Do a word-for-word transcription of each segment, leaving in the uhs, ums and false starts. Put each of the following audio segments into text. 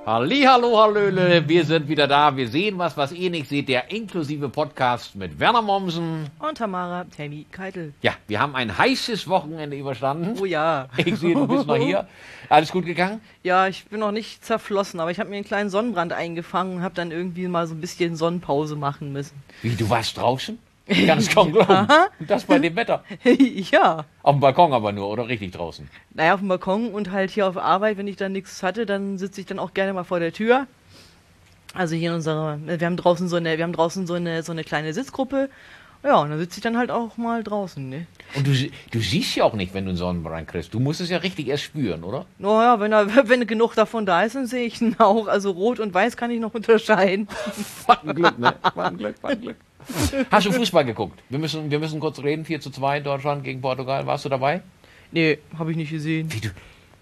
Hallihallo, hallöle, wir sind wieder da. Wir sehen was, was ihr nicht seht. Der inklusive Podcast mit Werner Mommsen. Und Tamara Tammy Keitel. Ja, wir haben ein heißes Wochenende überstanden. Oh ja. Ich sehe, du bist noch hier. Alles gut gegangen? Ja, ich bin noch nicht zerflossen, aber ich habe mir einen kleinen Sonnenbrand eingefangen und habe dann irgendwie mal so ein bisschen Sonnenpause machen müssen. Wie, du warst draußen? Ich kann es kaum glauben. Und das bei dem Wetter? Ja. Auf dem Balkon aber nur, oder richtig draußen? Naja, auf dem Balkon und halt hier auf Arbeit, wenn ich dann nichts hatte, dann sitze ich dann auch gerne mal vor der Tür. Also hier in unserer, wir haben draußen so eine, wir haben draußen so eine, so eine kleine Sitzgruppe. Ja, und dann sitze ich dann halt auch mal draußen, ne? Und du, du siehst ja auch nicht, wenn du einen Sonnenbrand kriegst. Du musst es ja richtig erst spüren, oder? Naja, wenn, da, wenn genug davon da ist, dann sehe ich ihn auch. Also rot und weiß kann ich noch unterscheiden. Was ein Glück, ne? Was ein Glück, was ein Glück. Hast du Fußball geguckt? Wir müssen, wir müssen kurz reden. vier zu zwei Deutschland gegen Portugal. Warst du dabei? Nee, habe ich nicht gesehen. Wie du...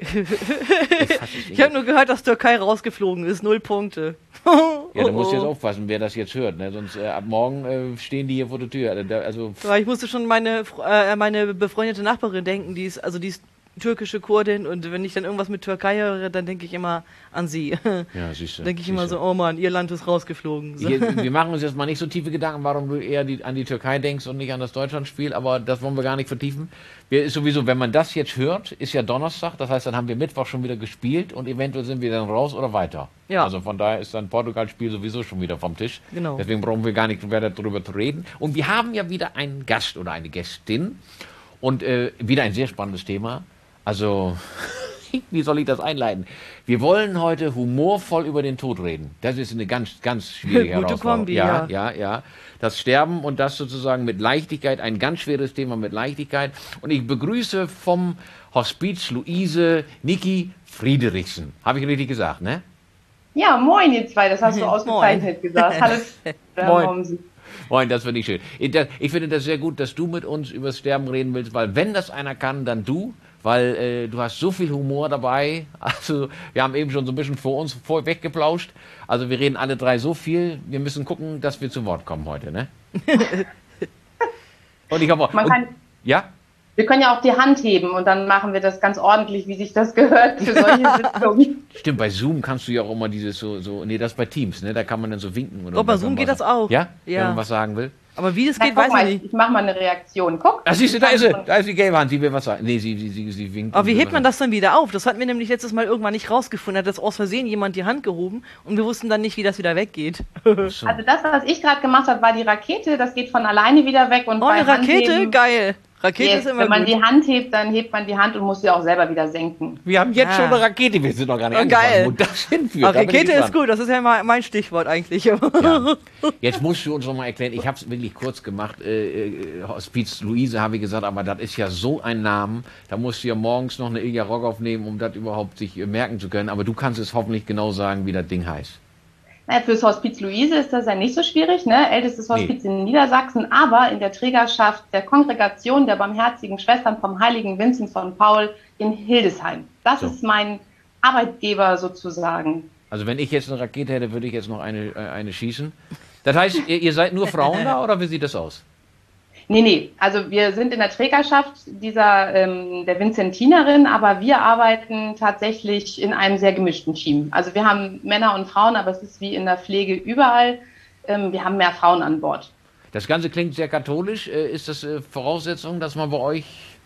Ich, ich habe nur gehört, dass Türkei rausgeflogen ist. Null Punkte. Ja, da musst du jetzt aufpassen, wer das jetzt hört. Ne? Sonst äh, ab morgen äh, stehen die hier vor der Tür. Also, ja, ich musste schon meine, äh, meine befreundete Nachbarin denken. Die ist, also die ist türkische Kurdin. Und wenn ich dann irgendwas mit Türkei höre, dann denke ich immer an sie. Ja, siehst du. denke ich siehst immer so, oh Mann, ihr Land ist rausgeflogen. So. Hier, wir machen uns jetzt mal nicht so tiefe Gedanken, warum du eher die, an die Türkei denkst und nicht an das Deutschlandspiel, aber das wollen wir gar nicht vertiefen. Wir, ist sowieso, wenn man das jetzt hört, ist ja Donnerstag, das heißt, dann haben wir Mittwoch schon wieder gespielt und eventuell sind wir dann raus oder weiter. Ja. Also von daher ist dann Portugal-Spiel sowieso schon wieder vom Tisch. Genau. Deswegen brauchen wir gar nicht weiter darüber zu reden. Und wir haben ja wieder einen Gast oder eine Gästin und äh, wieder ein sehr spannendes Thema. Also, wie soll ich das einleiten? Wir wollen heute humorvoll über den Tod reden. Das ist eine ganz, ganz schwierige Gute Herausforderung. Kombi, ja, ja. ja, ja. Das Sterben und das sozusagen mit Leichtigkeit, ein ganz schweres Thema mit Leichtigkeit. Und ich begrüße vom Hospiz Luise Niki Friedrichsen. Habe ich richtig gesagt, ne? Ja, moin ihr zwei, das hast du ausgezeichnet gesagt. Hallo, Moin. Mommsen. Moin, das finde ich schön. Ich, das, ich finde das sehr gut, dass du mit uns über das Sterben reden willst, weil wenn das einer kann, dann du. Weil äh, du hast so viel Humor dabei. Also wir haben eben schon so ein bisschen vor uns vorweggeplauscht. Also wir reden alle drei so viel. Wir müssen gucken, dass wir zu Wort kommen heute, ne? Und ich hoffe, Man kann, und, ja? Wir können ja auch die Hand heben und dann machen wir das ganz ordentlich, wie sich das gehört für solche Sitzungen. Stimmt, bei Zoom kannst du ja auch immer dieses so, so nee, das bei Teams, ne? Da kann man dann so winken. Oder Oh, bei Zoom geht das auch. Ja? Ja. Wenn man was sagen will. Aber wie das Na, geht, guck weiß mal, ich ich, nicht. ich mache mal eine Reaktion. Guck. Ah, siehst du, da ist sie. Da ist die gelbe Hand. Sie will was sagen. Nee, sie, sie, sie, sie winkt. Aber wie und will hebt man was das dann wieder auf? Das hatten wir nämlich letztes Mal irgendwann nicht rausgefunden. Hat das aus Versehen jemand die Hand gehoben und wir wussten dann nicht, wie das wieder weggeht. sagen. So. Also das, was ich gerade gemacht habe, war die Rakete. Das geht von alleine wieder weg. Und Oh, bei eine Rakete? Handheben, Geil. Rakete yes, ist immer wenn man gut. die Hand hebt, dann hebt man die Hand und muss sie auch selber wieder senken. Wir haben jetzt Ah. schon eine Rakete. Wir sind noch gar nicht Oh, angefangen, geil. wo das hinführt. Aber Da bin ich Rakete ist gespannt. gut, das ist ja mal mein Stichwort eigentlich. Ja. Jetzt musst du uns noch mal erklären, ich habe es wirklich kurz gemacht, äh, äh, Hospiz Luise habe ich gesagt, aber das ist ja so ein Name, da musst du ja morgens noch eine Ilja Rock aufnehmen, um das überhaupt sich äh, merken zu können, aber du kannst es hoffentlich genau sagen, wie das Ding heißt. Naja, fürs Hospiz Luise ist das ja nicht so schwierig, ne? Ältestes Hospiz Nee. in Niedersachsen, aber in der Trägerschaft der Kongregation der Barmherzigen Schwestern vom Heiligen Vincent von Paul in Hildesheim. Das So. ist mein Arbeitgeber sozusagen. Also wenn ich jetzt eine Rakete hätte, würde ich jetzt noch eine, äh, eine schießen. Das heißt, ihr, ihr seid nur Frauen da oder wie sieht das aus? Nee, nee, also wir sind in der Trägerschaft dieser ähm, der Vinzentinerin, aber wir arbeiten tatsächlich in einem sehr gemischten Team. Also wir haben Männer und Frauen, aber es ist wie in der Pflege überall. Ähm, wir haben mehr Frauen an Bord. Das Ganze klingt sehr katholisch. Äh, ist das äh, Voraussetzung, dass man bei euch,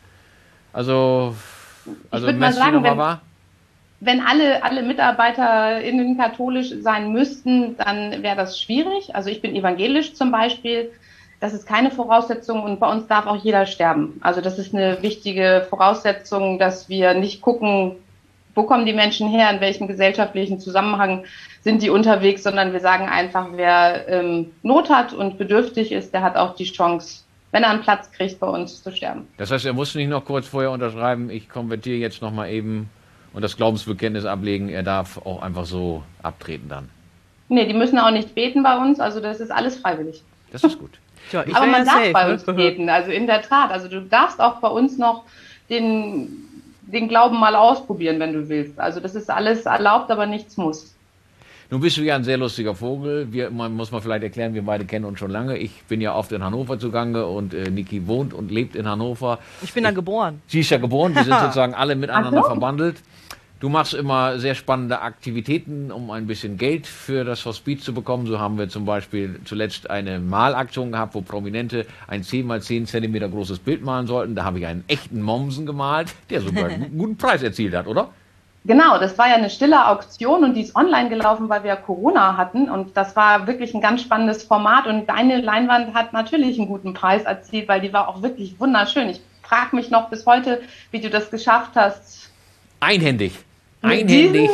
also, also würd mal Messi sagen, noch mal wenn- war? Wenn alle, alle MitarbeiterInnen katholisch sein müssten, dann wäre das schwierig. Also ich bin evangelisch zum Beispiel. Das ist keine Voraussetzung und bei uns darf auch jeder sterben. Also das ist eine wichtige Voraussetzung, dass wir nicht gucken, wo kommen die Menschen her, in welchem gesellschaftlichen Zusammenhang sind die unterwegs, sondern wir sagen einfach, wer ähm, Not hat und bedürftig ist, der hat auch die Chance, wenn er einen Platz kriegt, bei uns zu sterben. Das heißt, er muss nicht noch kurz vorher unterschreiben, ich konvertiere jetzt noch mal eben und das Glaubensbekenntnis ablegen, er darf auch einfach so abtreten dann. Nee, die müssen auch nicht beten bei uns, also das ist alles freiwillig. Das ist gut. Tja, ich Aber wär man ja darf safe, bei ne? uns beten, also in der Tat. Also du darfst auch bei uns noch den, den Glauben mal ausprobieren, wenn du willst. Also das ist alles erlaubt, aber nichts muss. Nun bist du ja ein sehr lustiger Vogel. Wir, man muss mal vielleicht erklären, wir beide kennen uns schon lange. Ich bin ja oft in Hannover zugange und äh, Niki wohnt und lebt in Hannover. Ich bin da geboren. Sie ist ja geboren, wir sind sozusagen alle miteinander Ach so. verbandelt. Du machst immer sehr spannende Aktivitäten, um ein bisschen Geld für das Hospiz zu bekommen. So haben wir zum Beispiel zuletzt eine Malaktion gehabt, wo Prominente ein zehn mal zehn Zentimeter großes Bild malen sollten. Da habe ich einen echten Mommsen gemalt, der sogar einen guten Preis erzielt hat, oder? Genau, das war ja eine stille Auktion und die ist online gelaufen, weil wir Corona hatten. Und das war wirklich ein ganz spannendes Format. Und deine Leinwand hat natürlich einen guten Preis erzielt, weil die war auch wirklich wunderschön. Ich frage mich noch bis heute, wie du das geschafft hast. Einhändig. Mit Einhändig.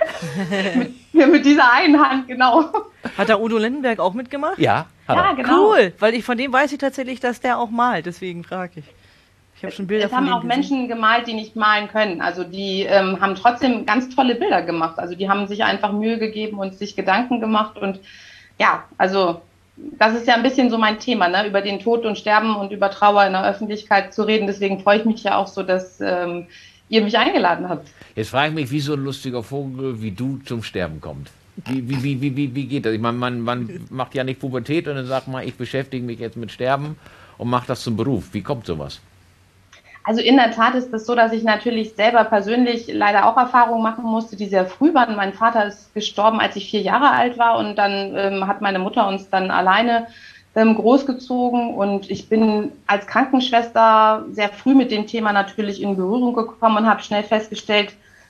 mit, mit dieser einen Hand, genau. Hat da Udo Lindenberg auch mitgemacht? Ja, hat Ja, er. genau. Cool, weil ich von dem weiß ich tatsächlich, dass der auch malt, deswegen frage ich. Ich habe schon Bilder Es von haben dem auch gesehen. Menschen gemalt, die nicht malen können. Also die ähm, haben trotzdem ganz tolle Bilder gemacht. Also die haben sich einfach Mühe gegeben und sich Gedanken gemacht. Und ja, also das ist ja ein bisschen so mein Thema, ne? Über den Tod und Sterben und über Trauer in der Öffentlichkeit zu reden. Deswegen freue ich mich ja auch so, dass ähm, ihr mich eingeladen habt. Jetzt frage ich mich, wie so ein lustiger Vogel wie du zum Sterben kommt. Wie, wie, wie, wie, wie, wie geht das? Ich meine, man, man macht ja nicht Pubertät und dann sagt man, ich beschäftige mich jetzt mit Sterben und mache das zum Beruf. Wie kommt sowas? Also in der Tat ist es so, dass ich natürlich selber persönlich leider auch Erfahrungen machen musste, die sehr früh waren. Mein Vater ist gestorben, als ich vier Jahre alt war und dann ähm, hat meine Mutter uns dann alleine ähm, großgezogen und ich bin als Krankenschwester sehr früh mit dem Thema natürlich in Berührung gekommen und habe schnell festgestellt,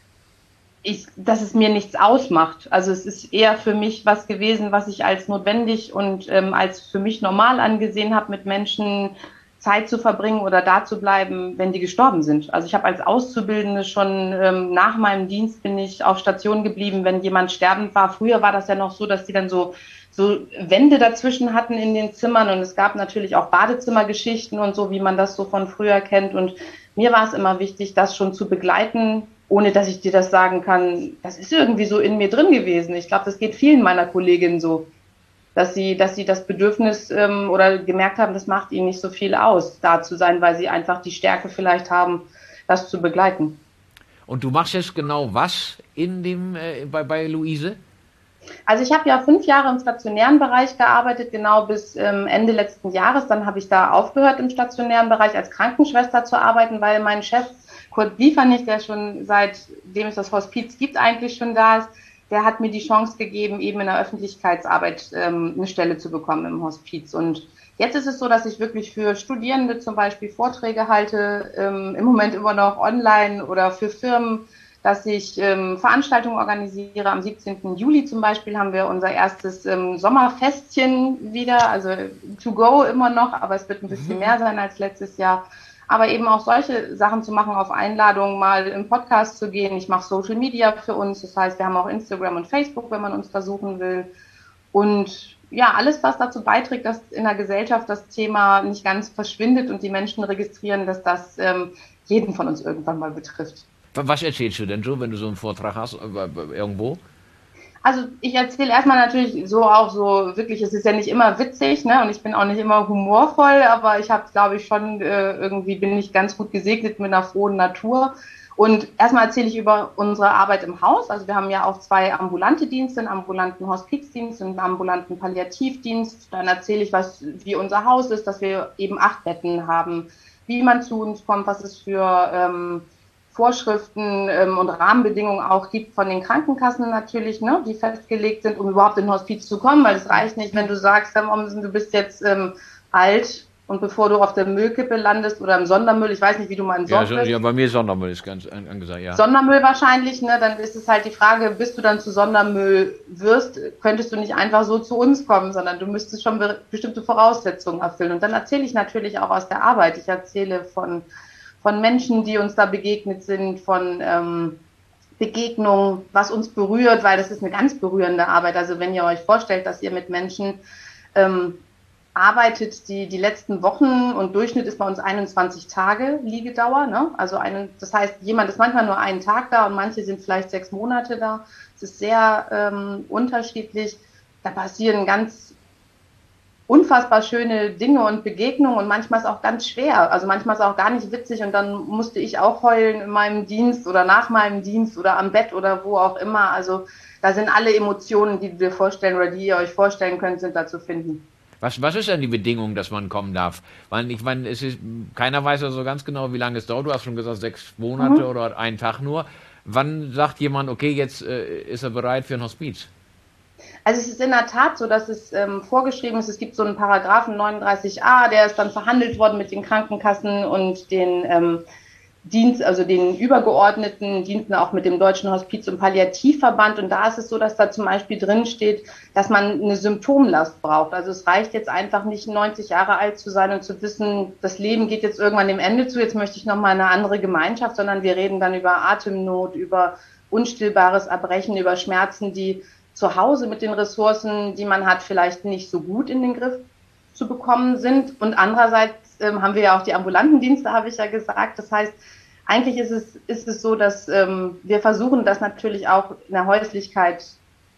ich, dass es mir nichts ausmacht. Also es ist eher für mich was gewesen, was ich als notwendig und ähm, als für mich normal angesehen habe, mit Menschen Zeit zu verbringen oder da zu bleiben, wenn die gestorben sind. Also ich habe als Auszubildende schon ähm, nach meinem Dienst bin ich auf Station geblieben, wenn jemand sterbend war. Früher war das ja noch so, dass die dann so so Wände dazwischen hatten in den Zimmern und es gab natürlich auch Badezimmergeschichten und so, wie man das so von früher kennt. Und mir war es immer wichtig, das schon zu begleiten, ohne dass ich dir das sagen kann. Das ist irgendwie so in mir drin gewesen. Ich glaube, das geht vielen meiner Kolleginnen so, dass sie, dass sie das Bedürfnis ähm, oder gemerkt haben, das macht ihnen nicht so viel aus, da zu sein, weil sie einfach die Stärke vielleicht haben, das zu begleiten. Und du machst jetzt genau was in dem, äh, bei, bei Luise? Also ich habe ja fünf Jahre im stationären Bereich gearbeitet, genau bis ähm, Ende letzten Jahres. Dann habe ich da aufgehört, im stationären Bereich als Krankenschwester zu arbeiten, weil mein Chef, Kurt Bliefernich, der schon seitdem es das Hospiz gibt, eigentlich schon da ist, der hat mir die Chance gegeben, eben in der Öffentlichkeitsarbeit ähm, eine Stelle zu bekommen im Hospiz. Und jetzt ist es so, dass ich wirklich für Studierende zum Beispiel Vorträge halte, ähm, im Moment immer noch online oder für Firmen, dass ich ähm, Veranstaltungen organisiere. Am siebzehnten Juli zum Beispiel haben wir unser erstes ähm, Sommerfestchen wieder, also to go immer noch, aber es wird ein bisschen mehr sein als letztes Jahr. Aber eben auch solche Sachen zu machen, auf Einladung mal im Podcast zu gehen. Ich mache Social Media für uns, das heißt, wir haben auch Instagram und Facebook, wenn man uns versuchen will. Und ja, alles, was dazu beiträgt, dass in der Gesellschaft das Thema nicht ganz verschwindet und die Menschen registrieren, dass das ähm, jeden von uns irgendwann mal betrifft. Was erzählst du denn so, wenn du so einen Vortrag hast, äh, irgendwo? Also ich erzähle erstmal natürlich so auch so wirklich, es ist ja nicht immer witzig, ne? Und ich bin auch nicht immer humorvoll, aber ich habe, glaube ich, schon äh, irgendwie bin ich ganz gut gesegnet mit einer frohen Natur. Und erstmal erzähle ich über unsere Arbeit im Haus. Also wir haben ja auch zwei ambulante Dienste, einen ambulanten Hospizdienst und einen ambulanten Palliativdienst. Dann erzähle ich, was wie unser Haus ist, dass wir eben acht Betten haben, wie man zu uns kommt, was es für ähm, Vorschriften ähm, und Rahmenbedingungen auch gibt von den Krankenkassen natürlich, ne, die festgelegt sind, um überhaupt in den Hospiz zu kommen, weil es reicht nicht, wenn du sagst, du bist jetzt ähm, alt und bevor du auf der Müllkippe landest oder im Sondermüll, ich weiß nicht, wie du mal entsorgt Ja, wirst. ja, bei mir Sondermüll ist ganz an- angesagt, ja. Sondermüll wahrscheinlich, ne, dann ist es halt die Frage, bis du dann zu Sondermüll wirst, könntest du nicht einfach so zu uns kommen, sondern du müsstest schon be- bestimmte Voraussetzungen erfüllen. Und dann erzähle ich natürlich auch aus der Arbeit. Ich erzähle von von Menschen, die uns da begegnet sind, von ähm, Begegnungen, was uns berührt, weil das ist eine ganz berührende Arbeit. Also wenn ihr euch vorstellt, dass ihr mit Menschen ähm, arbeitet, die die letzten Wochen und Durchschnitt ist bei uns einundzwanzig Tage Liegedauer, ne? Also eine, das heißt, jemand ist manchmal nur einen Tag da und manche sind vielleicht sechs Monate da. Es ist sehr ähm, unterschiedlich. Da passieren ganz unfassbar schöne Dinge und Begegnungen und manchmal ist es auch ganz schwer. Also manchmal ist es auch gar nicht witzig und dann musste ich auch heulen in meinem Dienst oder nach meinem Dienst oder am Bett oder wo auch immer. Also da sind alle Emotionen, die du dir vorstellen oder die ihr euch vorstellen könnt, sind da zu finden. Was, was ist denn die Bedingung, dass man kommen darf? Weil ich meine, es ist, keiner weiß ja so ganz genau, wie lange es dauert. Du hast schon gesagt, sechs Monate mhm. oder einen Tag nur. Wann sagt jemand, okay, jetzt äh, ist er bereit für ein Hospiz? Also es ist in der Tat so, dass es ähm, vorgeschrieben ist, es gibt so einen Paragraphen neununddreißig a, der ist dann verhandelt worden mit den Krankenkassen und den ähm, Dienst, also den übergeordneten Diensten, auch mit dem Deutschen Hospiz- und Palliativverband. Und da ist es so, dass da zum Beispiel drin steht, dass man eine Symptomlast braucht. Also es reicht jetzt einfach nicht, neunzig Jahre alt zu sein und zu wissen, das Leben geht jetzt irgendwann dem Ende zu, jetzt möchte ich nochmal eine andere Gemeinschaft, sondern wir reden dann über Atemnot, über unstillbares Erbrechen, über Schmerzen, die zu Hause mit den Ressourcen, die man hat, vielleicht nicht so gut in den Griff zu bekommen sind. Und andererseits ähm, haben wir ja auch die ambulanten Dienste, habe ich ja gesagt. Das heißt, eigentlich ist es, ist es so, dass ähm, wir versuchen, das natürlich auch in der Häuslichkeit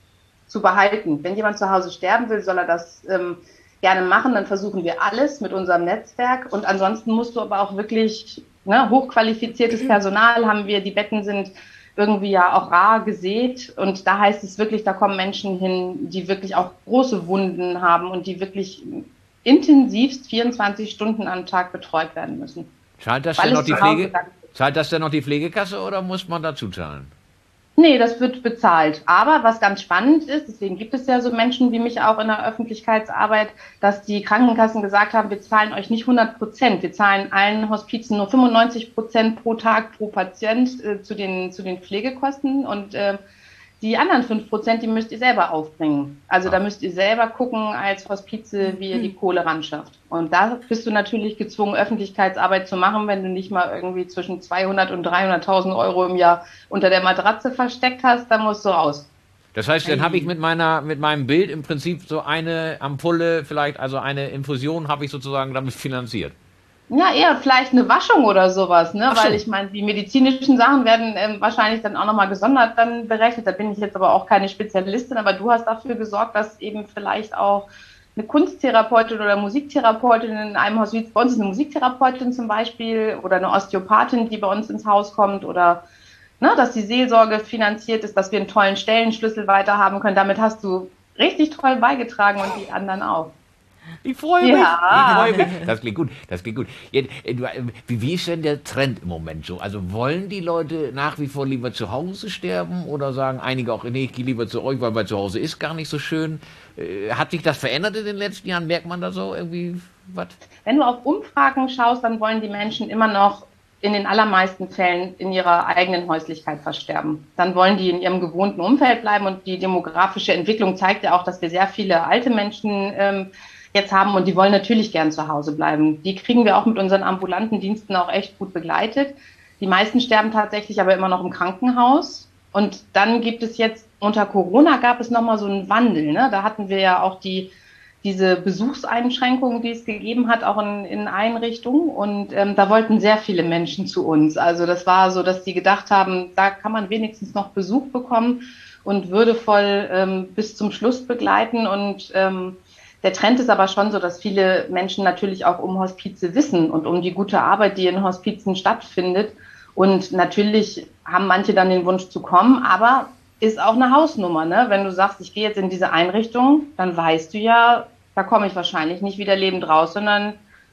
zu behalten. Wenn jemand zu Hause sterben will, soll er das ähm, gerne machen. Dann versuchen wir alles mit unserem Netzwerk. Und ansonsten musst du aber auch wirklich, ne, hochqualifiziertes Personal haben wir. Die Betten sind irgendwie ja auch rar gesät. Und da heißt es wirklich, da kommen Menschen hin, die wirklich auch große Wunden haben und die wirklich intensivst vierundzwanzig Stunden am Tag betreut werden müssen. Zahlt das denn noch die Pflege? Zahlt das denn noch die Pflegekasse oder muss man dazu zahlen? Nee, das wird bezahlt. Aber was ganz spannend ist, deswegen gibt es ja so Menschen wie mich auch in der Öffentlichkeitsarbeit, dass die Krankenkassen gesagt haben, wir zahlen euch nicht hundert Prozent. Wir zahlen allen Hospizen nur fünfundneunzig Prozent pro Tag pro Patient äh, zu den, zu den Pflegekosten. Und äh, die anderen fünf Prozent, die müsst ihr selber aufbringen. Also da müsst ihr selber gucken als Hospize, wie ihr die Kohle ran schafft. Und da bist du natürlich gezwungen, Öffentlichkeitsarbeit zu machen, wenn du nicht mal irgendwie zwischen zweihundert und dreihunderttausend Euro im Jahr unter der Matratze versteckt hast, dann musst du raus. Das heißt, dann habe ich mit meiner, mit meinem Bild im Prinzip so eine Ampulle, vielleicht also eine Infusion, habe ich sozusagen damit finanziert. Ja, eher vielleicht eine Waschung oder sowas, ne? Ach so. Weil ich meine, die medizinischen Sachen werden ähm, wahrscheinlich dann auch nochmal gesondert dann berechnet. Da bin ich jetzt aber auch keine Spezialistin, aber du hast dafür gesorgt, dass eben vielleicht auch eine Kunsttherapeutin oder Musiktherapeutin in einem Hospiz, bei uns ist eine Musiktherapeutin zum Beispiel oder eine Osteopathin, die bei uns ins Haus kommt oder ne, dass die Seelsorge finanziert ist, dass wir einen tollen Stellenschlüssel weiterhaben können. Damit hast du richtig toll beigetragen und die anderen auch. Ich freue mich. Ja. Ich freue mich. Das klingt gut. Das klingt gut. Jetzt, äh, du, äh, wie, wie ist denn der Trend im Moment so? Also wollen die Leute nach wie vor lieber zu Hause sterben oder sagen einige auch, nee, ich gehe lieber zu euch, weil bei zu Hause ist gar nicht so schön. Äh, hat sich das verändert in den letzten Jahren? Merkt man da so irgendwie was? Wenn du auf Umfragen schaust, dann wollen die Menschen immer noch in den allermeisten Fällen in ihrer eigenen Häuslichkeit versterben. Dann wollen die in ihrem gewohnten Umfeld bleiben und die demografische Entwicklung zeigt ja auch, dass wir sehr viele alte Menschen ähm, jetzt haben und die wollen natürlich gern zu Hause bleiben. Die kriegen wir auch mit unseren ambulanten Diensten auch echt gut begleitet. Die meisten sterben tatsächlich aber immer noch im Krankenhaus. Und dann gibt es jetzt, unter Corona gab es nochmal so einen Wandel, ne? Da hatten wir ja auch die diese Besuchseinschränkungen, die es gegeben hat, auch in, in Einrichtungen. Und ähm, da wollten sehr viele Menschen zu uns. Also das war so, dass die gedacht haben, da kann man wenigstens noch Besuch bekommen und würdevoll ähm, bis zum Schluss begleiten. Und ähm, der Trend ist aber schon so, dass viele Menschen natürlich auch um Hospize wissen und um die gute Arbeit, die in Hospizen stattfindet. Und natürlich haben manche dann den Wunsch zu kommen, aber ist auch eine Hausnummer, ne? Wenn du sagst, ich gehe jetzt in diese Einrichtung, dann weißt du ja, da komme ich wahrscheinlich nicht wieder lebend raus, sondern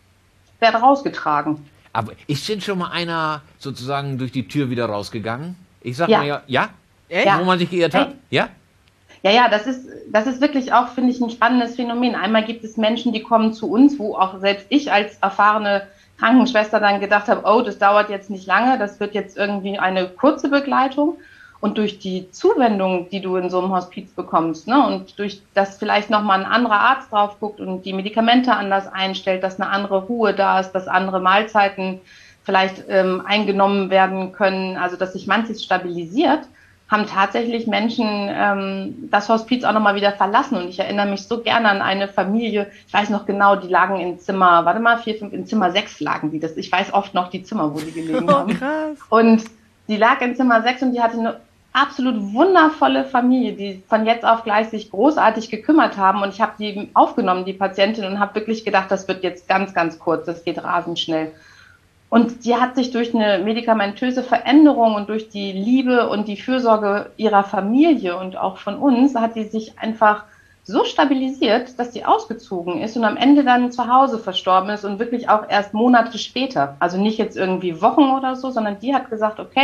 werde rausgetragen. Aber ist denn schon mal einer sozusagen durch die Tür wieder rausgegangen? Ich sag Ja. mal ja, ja? Echt? Ja. Wo man sich geirrt hat? Echt? Ja? Ja, ja, das ist, das ist wirklich auch, finde ich, ein spannendes Phänomen. Einmal gibt es Menschen, die kommen zu uns, wo auch selbst ich als erfahrene Krankenschwester dann gedacht habe, oh, das dauert jetzt nicht lange, das wird jetzt irgendwie eine kurze Begleitung. Und durch die Zuwendung, die du in so einem Hospiz bekommst, ne, und durch das vielleicht nochmal ein anderer Arzt drauf guckt und die Medikamente anders einstellt, dass eine andere Ruhe da ist, dass andere Mahlzeiten vielleicht ähm, eingenommen werden können, also dass sich manches stabilisiert, haben tatsächlich Menschen ähm, das Hospiz auch nochmal wieder verlassen. Und ich erinnere mich so gerne an eine Familie, ich weiß noch genau, die lagen in Zimmer, warte mal, vier, fünf, in Zimmer sechs lagen die. Das, ich weiß oft noch die Zimmer, wo die gelegen Oh, haben. krass. Und die lag in Zimmer sechs und die hatte eine absolut wundervolle Familie, die von jetzt auf gleich sich großartig gekümmert haben. Und ich habe die aufgenommen, die Patientin, und habe wirklich gedacht, das wird jetzt ganz, ganz kurz, das geht rasend schnell. Und die hat sich durch eine medikamentöse Veränderung und durch die Liebe und die Fürsorge ihrer Familie und auch von uns, hat die sich einfach so stabilisiert, dass sie ausgezogen ist und am Ende dann zu Hause verstorben ist und wirklich auch erst Monate später. Also nicht jetzt irgendwie Wochen oder so, sondern die hat gesagt, okay,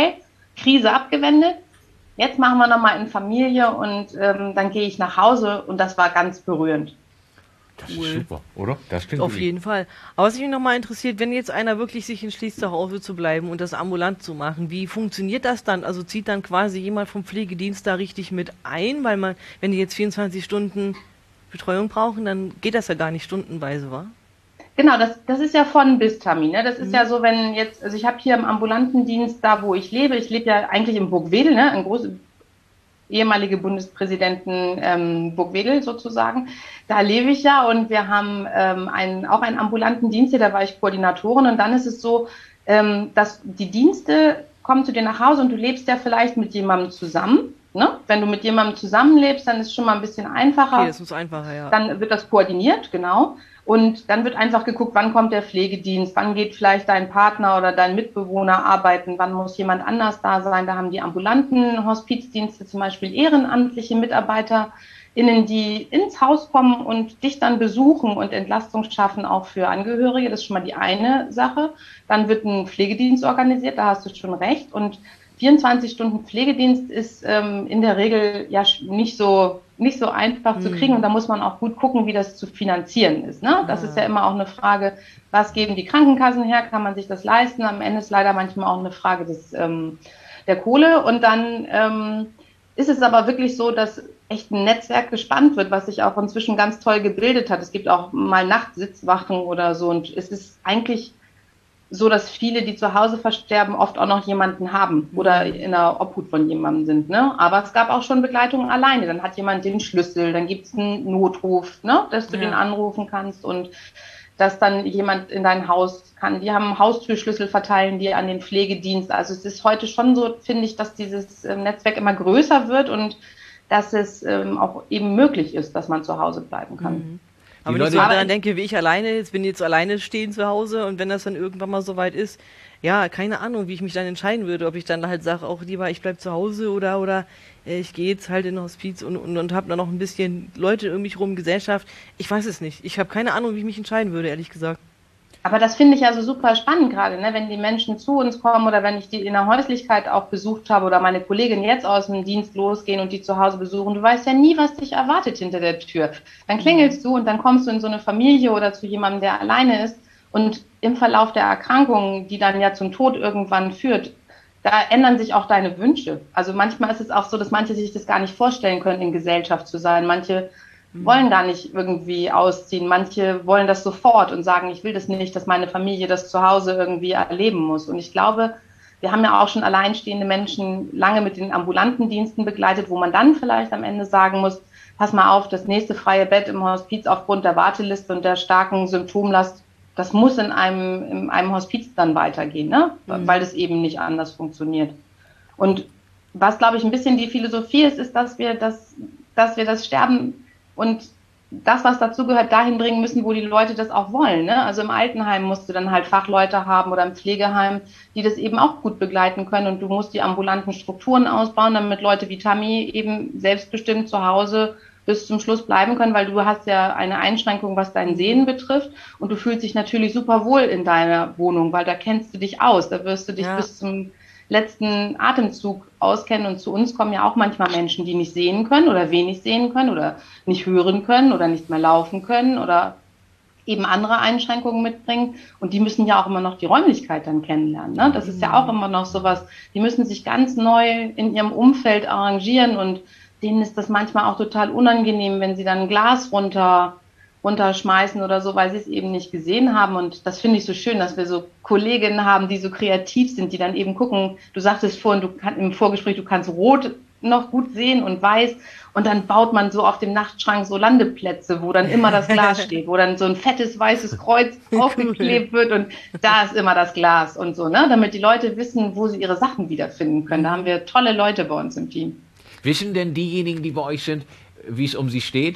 Krise abgewendet. Jetzt machen wir nochmal in Familie und ähm, dann gehe ich nach Hause und das war ganz berührend. Das Cool. ist super, oder? Das klingt Auf wirklich- jeden Fall. Aber was mich nochmal interessiert, wenn jetzt einer wirklich sich entschließt, zu Hause zu bleiben und das ambulant zu machen, wie funktioniert das dann? Also zieht dann quasi jemand vom Pflegedienst da richtig mit ein? Weil man, wenn die jetzt vierundzwanzig Stunden Betreuung brauchen, dann geht das ja gar nicht stundenweise, wa? Genau, das, das ist ja von bis, Tammy. Ne? Das ist mhm. ja so, wenn jetzt, also ich habe hier im ambulanten Dienst, da wo ich lebe, ich lebe ja eigentlich in Burgwedel, ne? Ein großes ehemalige Bundespräsidenten ähm, Burgwedel sozusagen. Da lebe ich ja und wir haben ähm, einen, auch einen ambulanten Dienst hier, da war ich Koordinatorin und dann ist es so, ähm, dass die Dienste kommen zu dir nach Hause und du lebst ja vielleicht mit jemandem zusammen. Ne? Wenn du mit jemandem zusammenlebst, dann ist es schon mal ein bisschen einfacher. Okay, das ist einfacher, ja. Dann wird das koordiniert, genau. Und dann wird einfach geguckt, wann kommt der Pflegedienst, wann geht vielleicht dein Partner oder dein Mitbewohner arbeiten, wann muss jemand anders da sein. Da haben die ambulanten Hospizdienste zum Beispiel ehrenamtliche MitarbeiterInnen, die ins Haus kommen und dich dann besuchen und Entlastung schaffen, auch für Angehörige. Das ist schon mal die eine Sache. Dann wird ein Pflegedienst organisiert, da hast du schon recht. Und vierundzwanzig Stunden Pflegedienst ist ähm, in der Regel ja nicht so nicht so einfach mhm. zu kriegen und da muss man auch gut gucken, wie das zu finanzieren ist. Ne? Das ah. ist ja immer auch eine Frage, was geben die Krankenkassen her, kann man sich das leisten? Am Ende ist leider manchmal auch eine Frage des, ähm, der Kohle und dann ähm, ist es aber wirklich so, dass echt ein Netzwerk gespannt wird, was sich auch inzwischen ganz toll gebildet hat. Es gibt auch mal Nachtsitzwachen oder so und es ist eigentlich so, dass viele, die zu Hause versterben, oft auch noch jemanden haben oder in der Obhut von jemandem sind. Ne? Aber es gab auch schon Begleitung alleine. Dann hat jemand den Schlüssel, dann gibt es einen Notruf, ne? dass du ja. den anrufen kannst und dass dann jemand in dein Haus kann. Die haben Haustürschlüssel, verteilen die an den Pflegedienst. Also es ist heute schon so, finde ich, dass dieses Netzwerk immer größer wird und dass es ähm, auch eben möglich ist, dass man zu Hause bleiben kann. Mhm. Aber wenn ich so daran denke, wie ich alleine, jetzt bin ich jetzt alleine stehen zu Hause und wenn das dann irgendwann mal soweit ist, ja, keine Ahnung, wie ich mich dann entscheiden würde, ob ich dann halt sage, auch lieber ich bleib zu Hause oder oder äh, ich gehe jetzt halt in den Hospiz und, und, und habe dann noch ein bisschen Leute um mich rum, Gesellschaft. Ich weiß es nicht. Ich habe keine Ahnung, wie ich mich entscheiden würde, ehrlich gesagt. Aber das finde ich also super spannend gerade, ne? Wenn die Menschen zu uns kommen oder wenn ich die in der Häuslichkeit auch besucht habe oder meine Kollegin jetzt aus dem Dienst losgehen und die zu Hause besuchen. Du weißt ja nie, was dich erwartet hinter der Tür. Dann klingelst du und dann kommst du in so eine Familie oder zu jemandem, der alleine ist und im Verlauf der Erkrankung, die dann ja zum Tod irgendwann führt, da ändern sich auch deine Wünsche. Also manchmal ist es auch so, dass manche sich das gar nicht vorstellen können, in Gesellschaft zu sein. Manche wollen gar nicht irgendwie ausziehen. Manche wollen das sofort und sagen, ich will das nicht, dass meine Familie das zu Hause irgendwie erleben muss. Und ich glaube, wir haben ja auch schon alleinstehende Menschen lange mit den ambulanten Diensten begleitet, wo man dann vielleicht am Ende sagen muss, pass mal auf, das nächste freie Bett im Hospiz aufgrund der Warteliste und der starken Symptomlast, das muss in einem, in einem Hospiz dann weitergehen, ne? Mhm. Weil das eben nicht anders funktioniert. Und was, glaube ich, ein bisschen die Philosophie ist, ist, dass wir das, dass wir das Sterben und das, was dazugehört, dahin bringen müssen, wo die Leute das auch wollen. Ne? Also im Altenheim musst du dann halt Fachleute haben oder im Pflegeheim, die das eben auch gut begleiten können. Und du musst die ambulanten Strukturen ausbauen, damit Leute wie Tammy eben selbstbestimmt zu Hause bis zum Schluss bleiben können, weil du hast ja eine Einschränkung, was dein Sehen betrifft. Und du fühlst dich natürlich super wohl in deiner Wohnung, weil da kennst du dich aus. Da wirst du dich ja. bis zum letzten Atemzug auskennen und zu uns kommen ja auch manchmal Menschen, die nicht sehen können oder wenig sehen können oder nicht hören können oder nicht mehr laufen können oder eben andere Einschränkungen mitbringen und die müssen ja auch immer noch die Räumlichkeit dann kennenlernen. Ne? Das ist ja auch immer noch sowas, die müssen sich ganz neu in ihrem Umfeld arrangieren und denen ist das manchmal auch total unangenehm, wenn sie dann ein Glas runter runterschmeißen oder so, weil sie es eben nicht gesehen haben. Und das finde ich so schön, dass wir so Kolleginnen haben, die so kreativ sind, die dann eben gucken. Du sagtest vorhin, du kann, im Vorgespräch, du kannst rot noch gut sehen und weiß. Und dann baut man so auf dem Nachtschrank so Landeplätze, wo dann immer das Glas steht, wo dann so ein fettes weißes Kreuz aufgeklebt wird und da ist immer das Glas und so, ne? Damit die Leute wissen, wo sie ihre Sachen wiederfinden können. Da haben wir tolle Leute bei uns im Team. Wissen denn diejenigen, die bei euch sind, wie es um sie steht?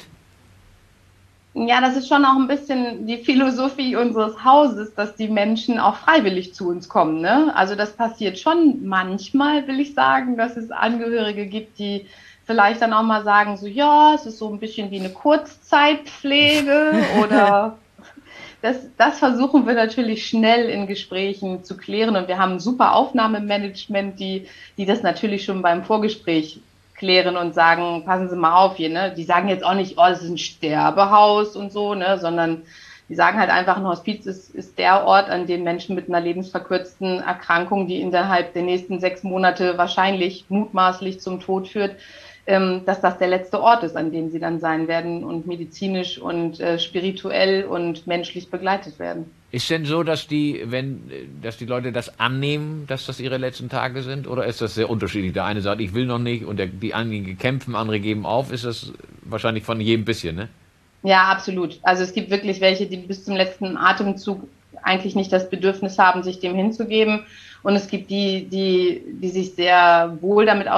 Ja, das ist schon auch ein bisschen die Philosophie unseres Hauses, dass die Menschen auch freiwillig zu uns kommen, ne? Also das passiert schon manchmal, will ich sagen, dass es Angehörige gibt, die vielleicht dann auch mal sagen, so ja, es ist so ein bisschen wie eine Kurzzeitpflege oder das, das versuchen wir natürlich schnell in Gesprächen zu klären und wir haben ein super Aufnahmemanagement, die, die das natürlich schon beim Vorgespräch klären und sagen, passen Sie mal auf hier, ne? Die sagen jetzt auch nicht, oh, das ist ein Sterbehaus und so, ne? Sondern die sagen halt einfach, ein Hospiz ist, ist der Ort, an dem Menschen mit einer lebensverkürzten Erkrankung, die innerhalb der nächsten sechs Monate wahrscheinlich mutmaßlich zum Tod führt, ähm, dass das der letzte Ort ist, an dem sie dann sein werden und medizinisch und äh, spirituell und menschlich begleitet werden. Ist denn so, dass die, wenn, dass die Leute das annehmen, dass das ihre letzten Tage sind? Oder ist das sehr unterschiedlich? Der eine sagt, ich will noch nicht, und der, die anderen kämpfen, andere geben auf. Ist das wahrscheinlich von jedem bisschen, ne? Ja, absolut. Also es gibt wirklich welche, die bis zum letzten Atemzug eigentlich nicht das Bedürfnis haben, sich dem hinzugeben. Und es gibt die, die, die sich sehr wohl damit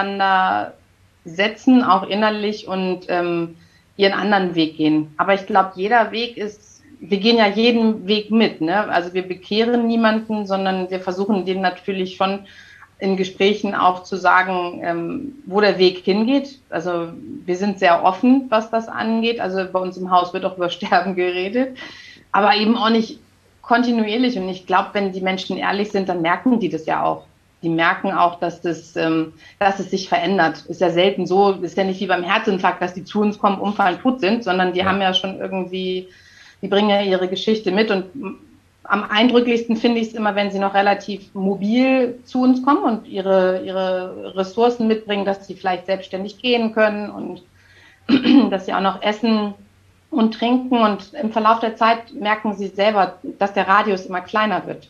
auseinandersetzen, auch innerlich, und ähm, ihren anderen Weg gehen. Aber ich glaube, jeder Weg ist, wir gehen ja jeden Weg mit, ne? Also wir bekehren niemanden, sondern wir versuchen den natürlich schon in Gesprächen auch zu sagen, ähm, wo der Weg hingeht. Also wir sind sehr offen, was das angeht. Also bei uns im Haus wird auch über Sterben geredet, aber eben auch nicht kontinuierlich. Und ich glaube, wenn die Menschen ehrlich sind, dann merken die das ja auch. Die merken auch, dass das, ähm, dass es sich verändert. Ist ja selten so, ist ja nicht wie beim Herzinfarkt, dass die zu uns kommen, umfallen, tot sind, sondern die ja. haben ja schon irgendwie, die bringen ja ihre Geschichte mit. Und am eindrücklichsten finde ich es immer, wenn sie noch relativ mobil zu uns kommen und ihre, ihre Ressourcen mitbringen, dass sie vielleicht selbstständig gehen können und dass sie auch noch essen und trinken. Und im Verlauf der Zeit merken sie selber, dass der Radius immer kleiner wird.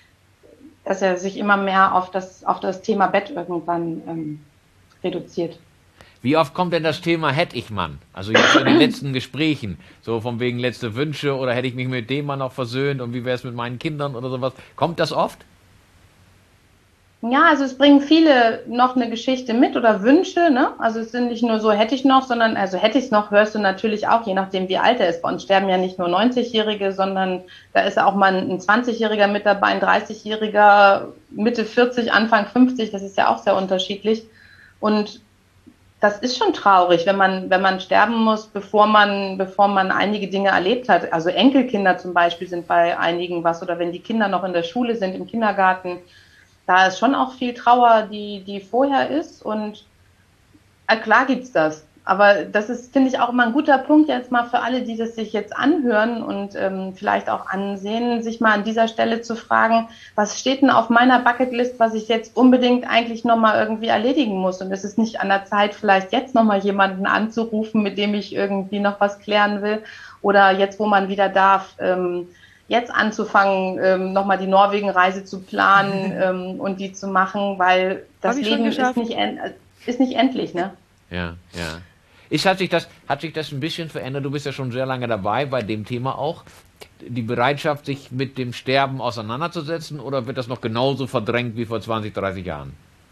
Dass er sich immer mehr auf das, auf das Thema Bett irgendwann ähm, reduziert. Wie oft kommt denn das Thema hätte ich Mann? Also jetzt in den letzten Gesprächen, so von wegen letzte Wünsche oder hätte ich mich mit dem Mann noch versöhnt und wie wäre es mit meinen Kindern oder sowas. Kommt das oft? Ja, also es bringen viele noch eine Geschichte mit oder Wünsche, ne? Also es sind nicht nur so hätte ich noch, sondern also hätte ich es noch, hörst du natürlich auch, je nachdem wie alt er ist. Bei uns sterben ja nicht nur neunzigjährige, sondern da ist auch mal ein zwanzigjähriger mit dabei, ein dreißigjähriger, Mitte vierzig, Anfang fünfzig, das ist ja auch sehr unterschiedlich. Und das ist schon traurig, wenn man, wenn man sterben muss, bevor man, bevor man einige Dinge erlebt hat. Also Enkelkinder zum Beispiel sind bei einigen was, oder wenn die Kinder noch in der Schule sind, im Kindergarten. Da ist schon auch viel Trauer, die, die vorher ist, und äh, klar gibt's das. Aber das ist, finde ich, auch immer ein guter Punkt jetzt mal für alle, die das sich jetzt anhören und ähm, vielleicht auch ansehen, sich mal an dieser Stelle zu fragen, was steht denn auf meiner Bucketlist, was ich jetzt unbedingt eigentlich nochmal irgendwie erledigen muss? Und ist es nicht an der Zeit, vielleicht jetzt nochmal jemanden anzurufen, mit dem ich irgendwie noch was klären will? Oder jetzt, wo man wieder darf, ähm, jetzt anzufangen, ähm, nochmal die Norwegen-Reise zu planen ähm, und die zu machen, weil das Leben ist nicht, en- ist nicht endlich, ne? Ja, ja. Ist, hat sich das, hat sich das ein bisschen verändert? Du bist ja schon sehr lange dabei, bei dem Thema auch. Die Bereitschaft, sich mit dem Sterben auseinanderzusetzen, oder wird das noch genauso verdrängt wie vor zwanzig, dreißig Jahren?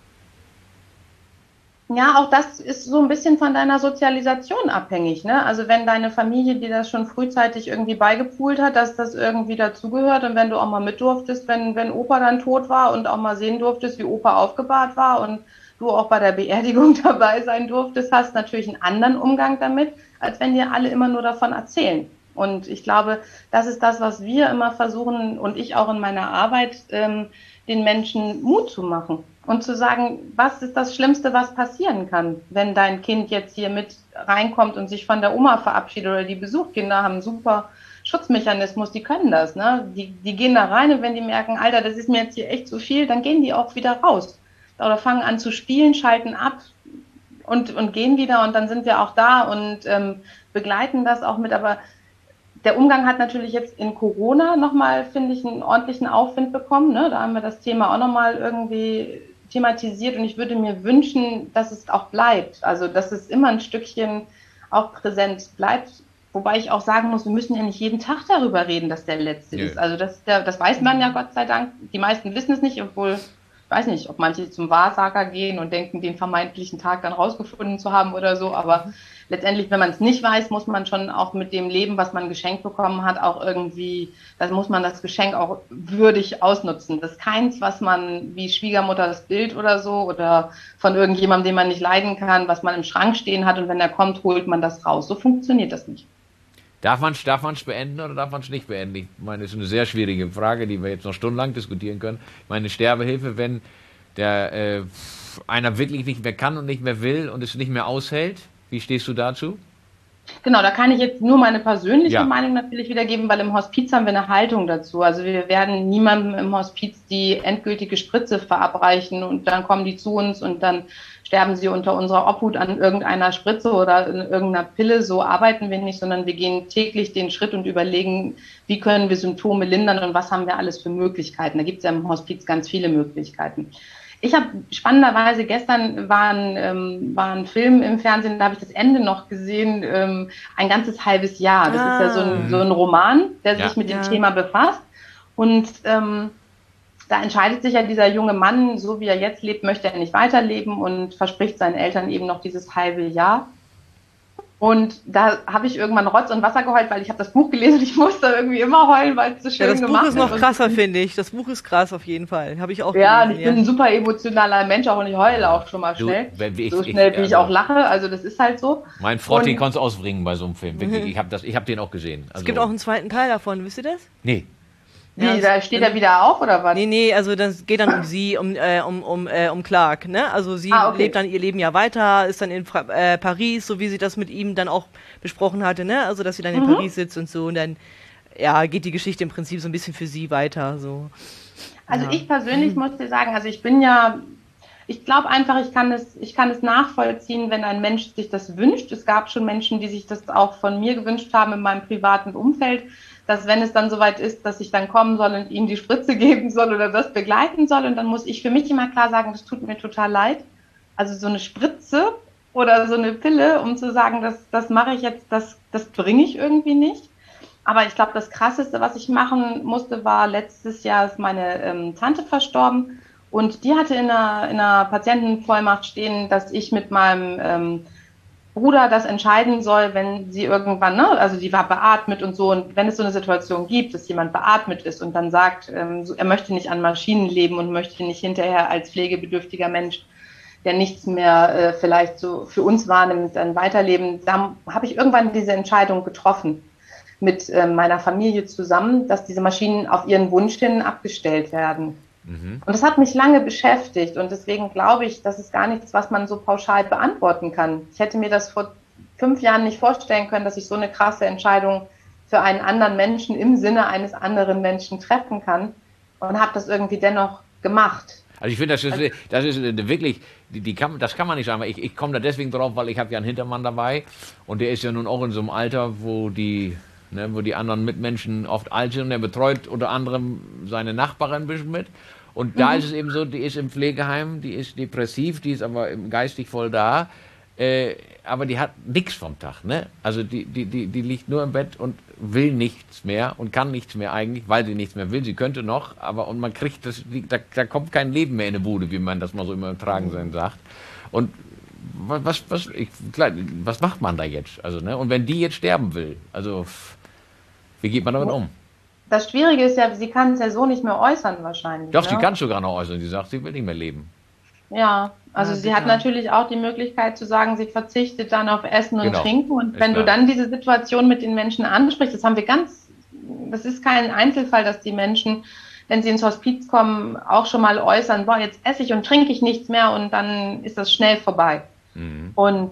Ja, auch das ist so ein bisschen von deiner Sozialisation abhängig, ne? Also wenn deine Familie dir das schon frühzeitig irgendwie beigepult hat, dass das irgendwie dazugehört, und wenn du auch mal mit durftest, wenn, wenn Opa dann tot war und auch mal sehen durftest, wie Opa aufgebahrt war, und du auch bei der Beerdigung dabei sein durftest, hast natürlich einen anderen Umgang damit, als wenn dir alle immer nur davon erzählen. Und ich glaube, das ist das, was wir immer versuchen, und ich auch in meiner Arbeit, ähm, den Menschen Mut zu machen und zu sagen, was ist das Schlimmste, was passieren kann, wenn dein Kind jetzt hier mit reinkommt und sich von der Oma verabschiedet, oder die Besuchskinder haben einen super Schutzmechanismus, die können das, ne? Die, die gehen da rein, und wenn die merken, Alter, das ist mir jetzt hier echt zu viel, dann gehen die auch wieder raus. Oder fangen an zu spielen, schalten ab und, und gehen wieder, und dann sind wir auch da und ähm, begleiten das auch mit. Aber der Umgang hat natürlich jetzt in Corona nochmal, finde ich, einen ordentlichen Aufwind bekommen, ne? Da haben wir das Thema auch nochmal irgendwie thematisiert, und ich würde mir wünschen, dass es auch bleibt. Also, dass es immer ein Stückchen auch präsent bleibt. Wobei ich auch sagen muss, wir müssen ja nicht jeden Tag darüber reden, dass der letzte ja. ist. Also, das, der, das weiß man ja Gott sei Dank. Die meisten wissen es nicht, obwohl... Ich weiß nicht, ob manche zum Wahrsager gehen und denken, den vermeintlichen Tag dann rausgefunden zu haben oder so, aber letztendlich, wenn man es nicht weiß, muss man schon auch mit dem Leben, was man geschenkt bekommen hat, auch irgendwie, da muss man das Geschenk auch würdig ausnutzen. Das ist keins, was man wie Schwiegermutter das Bild oder so, oder von irgendjemandem, den man nicht leiden kann, was man im Schrank stehen hat, und wenn er kommt, holt man das raus. So funktioniert das nicht. Darf man es darf man's beenden oder darf man es nicht beenden? Ich meine, das ist eine sehr schwierige Frage, die wir jetzt noch stundenlang diskutieren können. Ich meine, Sterbehilfe, wenn der äh, einer wirklich nicht mehr kann und nicht mehr will und es nicht mehr aushält, wie stehst du dazu? Genau, da kann ich jetzt nur meine persönliche Ja. Meinung natürlich wiedergeben, weil im Hospiz haben wir eine Haltung dazu. Also wir werden niemandem im Hospiz die endgültige Spritze verabreichen und dann kommen die zu uns und dann sterben sie unter unserer Obhut an irgendeiner Spritze oder in irgendeiner Pille. So arbeiten wir nicht, sondern wir gehen täglich den Schritt und überlegen, wie können wir Symptome lindern und was haben wir alles für Möglichkeiten. Da gibt es ja im Hospiz ganz viele Möglichkeiten. Ich habe spannenderweise, gestern war ein, ähm, war ein Film im Fernsehen, da habe ich das Ende noch gesehen, ähm, ein ganzes halbes Jahr. Das Ah. ist ja so ein, so ein Roman, der Ja. sich mit Ja. dem Thema befasst. Und ähm, da entscheidet sich ja dieser junge Mann, so wie er jetzt lebt, möchte er nicht weiterleben und verspricht seinen Eltern eben noch dieses halbe Jahr. Und da habe ich irgendwann Rotz und Wasser geheult, weil ich habe das Buch gelesen und ich musste irgendwie immer heulen, weil es so schön Ja, das Buch gemacht ist noch und- krasser, finde ich. Das Buch ist krass auf jeden Fall. Habe ich auch Ja, und gelesen. ich bin ein super emotionaler Mensch auch und ich heule auch schon mal Du, schnell. wenn ich- so ich- schnell, wie ich also- auch lache. Also das ist halt so. Mein Frotti Und- konnte es ausbringen bei so einem Film. Wirklich. Ich habe das, ich habe den auch gesehen. Also, Es gibt auch einen zweiten Teil davon, wisst ihr das? nee. Wie, Ja, da es- steht er wieder auf oder was? Nee, nee, also das geht dann um sie, um, äh, um, um, äh, um Clark, ne? Also sie Ah, okay. lebt dann ihr Leben ja weiter, ist dann in Fra äh, Paris, so wie sie das mit ihm dann auch besprochen hatte, ne? Also dass sie dann in Mhm. Paris sitzt und so und dann, ja, geht die Geschichte im Prinzip so ein bisschen für sie weiter, so. Also Ja. ich persönlich muss dir sagen, also ich bin ja, ich glaube einfach, ich kann es, ich kann es nachvollziehen, wenn ein Mensch sich das wünscht. Es gab schon Menschen, die sich das auch von mir gewünscht haben in meinem privaten Umfeld, dass wenn es dann soweit ist, dass ich dann kommen soll und ihnen die Spritze geben soll oder das begleiten soll. Und dann muss ich für mich immer klar sagen, das tut mir total leid. Also so eine Spritze oder so eine Pille, um zu sagen, das, das mache ich jetzt, das, das bringe ich irgendwie nicht. Aber ich glaube, das Krasseste, was ich machen musste, war letztes Jahr ist meine ähm, Tante verstorben und die hatte in einer, in einer Patientenvollmacht stehen, dass ich mit meinem ähm, Bruder das entscheiden soll, wenn sie irgendwann, ne, also die war beatmet und so, und wenn es so eine Situation gibt, dass jemand beatmet ist und dann sagt, ähm, so, er möchte nicht an Maschinen leben und möchte nicht hinterher als pflegebedürftiger Mensch, der nichts mehr äh, vielleicht so für uns wahrnimmt, dann weiterleben, da habe ich irgendwann diese Entscheidung getroffen mit äh, meiner Familie zusammen, dass diese Maschinen auf ihren Wunsch hin abgestellt werden. Mhm. Und das hat mich lange beschäftigt und deswegen glaube ich, das ist gar nichts, was man so pauschal beantworten kann. Ich hätte mir das vor fünf Jahren nicht vorstellen können, dass ich so eine krasse Entscheidung für einen anderen Menschen im Sinne eines anderen Menschen treffen kann und habe das irgendwie dennoch gemacht. Also ich finde, das ist, das ist äh, wirklich, die, die kann, das kann man nicht sagen, aber ich, ich komme da deswegen drauf, weil ich habe ja einen Hintermann dabei und der ist ja nun auch in so einem Alter, wo die, ne, wo die anderen Mitmenschen oft alt sind und er betreut unter anderem seine Nachbarin ein bisschen mit. Und da Mhm. ist es eben so, die ist im Pflegeheim, die ist depressiv, die ist aber im- geistig voll da, äh, aber die hat nichts vom Tag, ne? Also die, die, die, die liegt nur im Bett und will nichts mehr und kann nichts mehr eigentlich, weil sie nichts mehr will. Sie könnte noch, aber und man kriegt das, die, da, da kommt kein Leben mehr in eine Bude, wie man das mal so immer im Tragensein sagt. Und wa- was, was, ich, klar, was macht man da jetzt? Also, ne? Und wenn die jetzt sterben will, also wie geht man damit um? Das Schwierige ist ja, sie kann es ja so nicht mehr äußern wahrscheinlich. Doch, ne? sie kann sogar noch äußern. Sie sagt, sie will nicht mehr leben. Ja, also Ja, sie bitter. hat natürlich auch die Möglichkeit zu sagen, sie verzichtet dann auf Essen und Genau. Trinken. Und Ist wenn du klar. dann diese Situation mit den Menschen ansprichst, das haben wir ganz, das ist kein Einzelfall, dass die Menschen, wenn sie ins Hospiz kommen, auch schon mal äußern, boah, jetzt esse ich und trinke ich nichts mehr und dann ist das schnell vorbei. Mhm. Und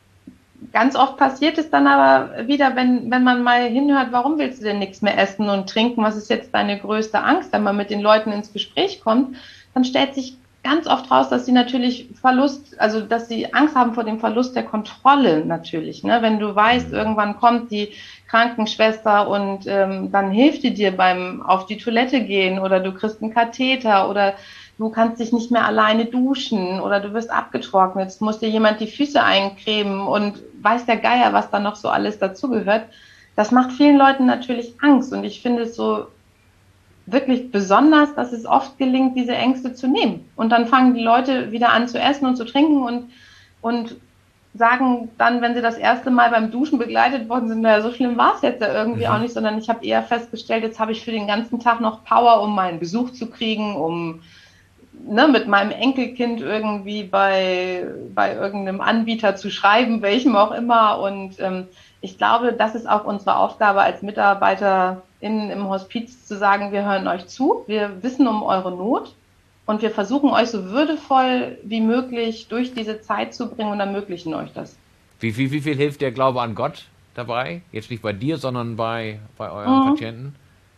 ganz oft passiert es dann aber wieder, wenn, wenn man mal hinhört, warum willst du denn nichts mehr essen und trinken? Was ist jetzt deine größte Angst? Wenn man mit den Leuten ins Gespräch kommt, dann stellt sich ganz oft raus, dass sie natürlich Verlust, also dass sie Angst haben vor dem Verlust der Kontrolle natürlich. Ne? Wenn du weißt, irgendwann kommt die Krankenschwester und ähm, dann hilft die dir beim auf die Toilette gehen oder du kriegst einen Katheter oder du kannst dich nicht mehr alleine duschen oder du wirst abgetrocknet, es muss dir jemand die Füße eincremen und weiß der Geier, was da noch so alles dazugehört. Das macht vielen Leuten natürlich Angst und ich finde es so wirklich besonders, dass es oft gelingt, diese Ängste zu nehmen. Und dann fangen die Leute wieder an zu essen und zu trinken und, und sagen dann, wenn sie das erste Mal beim Duschen begleitet worden sind, naja, so schlimm war es jetzt ja irgendwie Mhm. auch nicht, sondern ich habe eher festgestellt, jetzt habe ich für den ganzen Tag noch Power, um meinen Besuch zu kriegen, um ne, mit meinem Enkelkind irgendwie bei, bei irgendeinem Anbieter zu schreiben, welchem auch immer. Und ähm, ich glaube, das ist auch unsere Aufgabe als MitarbeiterInnen im Hospiz, zu sagen, wir hören euch zu, wir wissen um eure Not und wir versuchen euch so würdevoll wie möglich durch diese Zeit zu bringen und ermöglichen euch das. Wie, wie, wie viel hilft der Glaube an Gott dabei? Jetzt nicht bei dir, sondern bei, bei euren mhm. Patienten?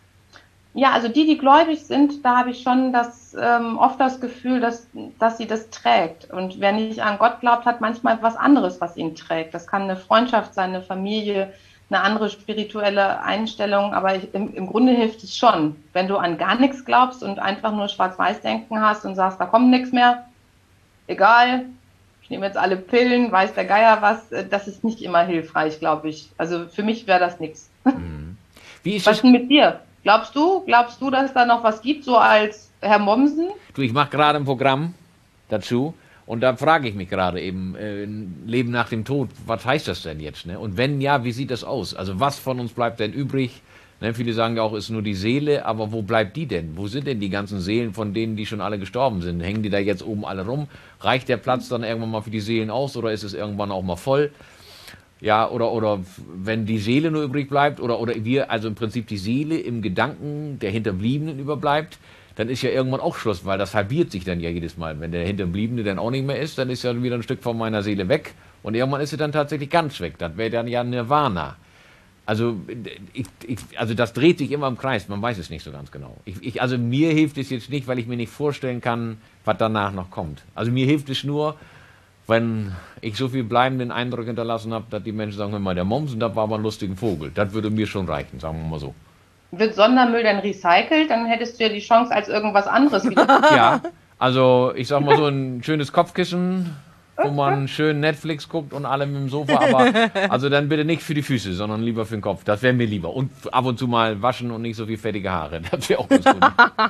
Ja, also die, die gläubig sind, da habe ich schon das, ähm, oft das Gefühl, dass, dass sie das trägt. Und wer nicht an Gott glaubt, hat manchmal etwas anderes, was ihn trägt. Das kann eine Freundschaft sein, eine Familie, eine andere spirituelle Einstellung. Aber ich, im, im Grunde hilft es schon. Wenn du an gar nichts glaubst und einfach nur Schwarz-Weiß-Denken hast und sagst, da kommt nichts mehr, egal, ich nehme jetzt alle Pillen, weiß der Geier was, das ist nicht immer hilfreich, glaube ich. Also für mich wäre das nichts. Mhm. Wie ist was es denn mit dir? Glaubst du, glaubst du, dass da noch was gibt, so als Herr Mommsen? Du, ich mache gerade ein Programm dazu und da frage ich mich gerade eben, äh, Leben nach dem Tod, was heißt das denn jetzt? Ne? Und wenn ja, wie sieht das aus? Also was von uns bleibt denn übrig? Ne, viele sagen ja auch, ist nur die Seele, aber wo bleibt die denn? Wo sind denn die ganzen Seelen von denen, die schon alle gestorben sind? Hängen die da jetzt oben alle rum? Reicht der Platz dann irgendwann mal für die Seelen aus oder ist es irgendwann auch mal voll? Ja, oder, oder wenn die Seele nur übrig bleibt oder, oder wir, also im Prinzip die Seele im Gedanken der Hinterbliebenen überbleibt, dann ist ja irgendwann auch Schluss, weil das halbiert sich dann ja jedes Mal. Wenn der Hinterbliebene dann auch nicht mehr ist, dann ist ja wieder ein Stück von meiner Seele weg und irgendwann ist sie dann tatsächlich ganz weg. Das wäre dann ja Nirvana. Also, ich, ich, also das dreht sich immer im Kreis, man weiß es nicht so ganz genau. Ich, ich, also mir hilft es jetzt nicht, weil ich mir nicht vorstellen kann, was danach noch kommt. Also mir hilft es nur, wenn ich so viel bleibenden Eindruck hinterlassen habe, dass die Menschen sagen, hör mal, der Mommsen, das war aber ein lustiger Vogel. Das würde mir schon reichen, sagen wir mal so. Wird Sondermüll dann recycelt, dann hättest du ja die Chance als irgendwas anderes wieder. Ja, also ich sag mal so ein schönes Kopfkissen, wo man schön Netflix guckt und alle mit dem Sofa, aber also dann bitte nicht für die Füße, sondern lieber für den Kopf. Das wäre mir lieber. Und ab und zu mal waschen und nicht so viel fettige Haare. Das wäre auch ganz gut.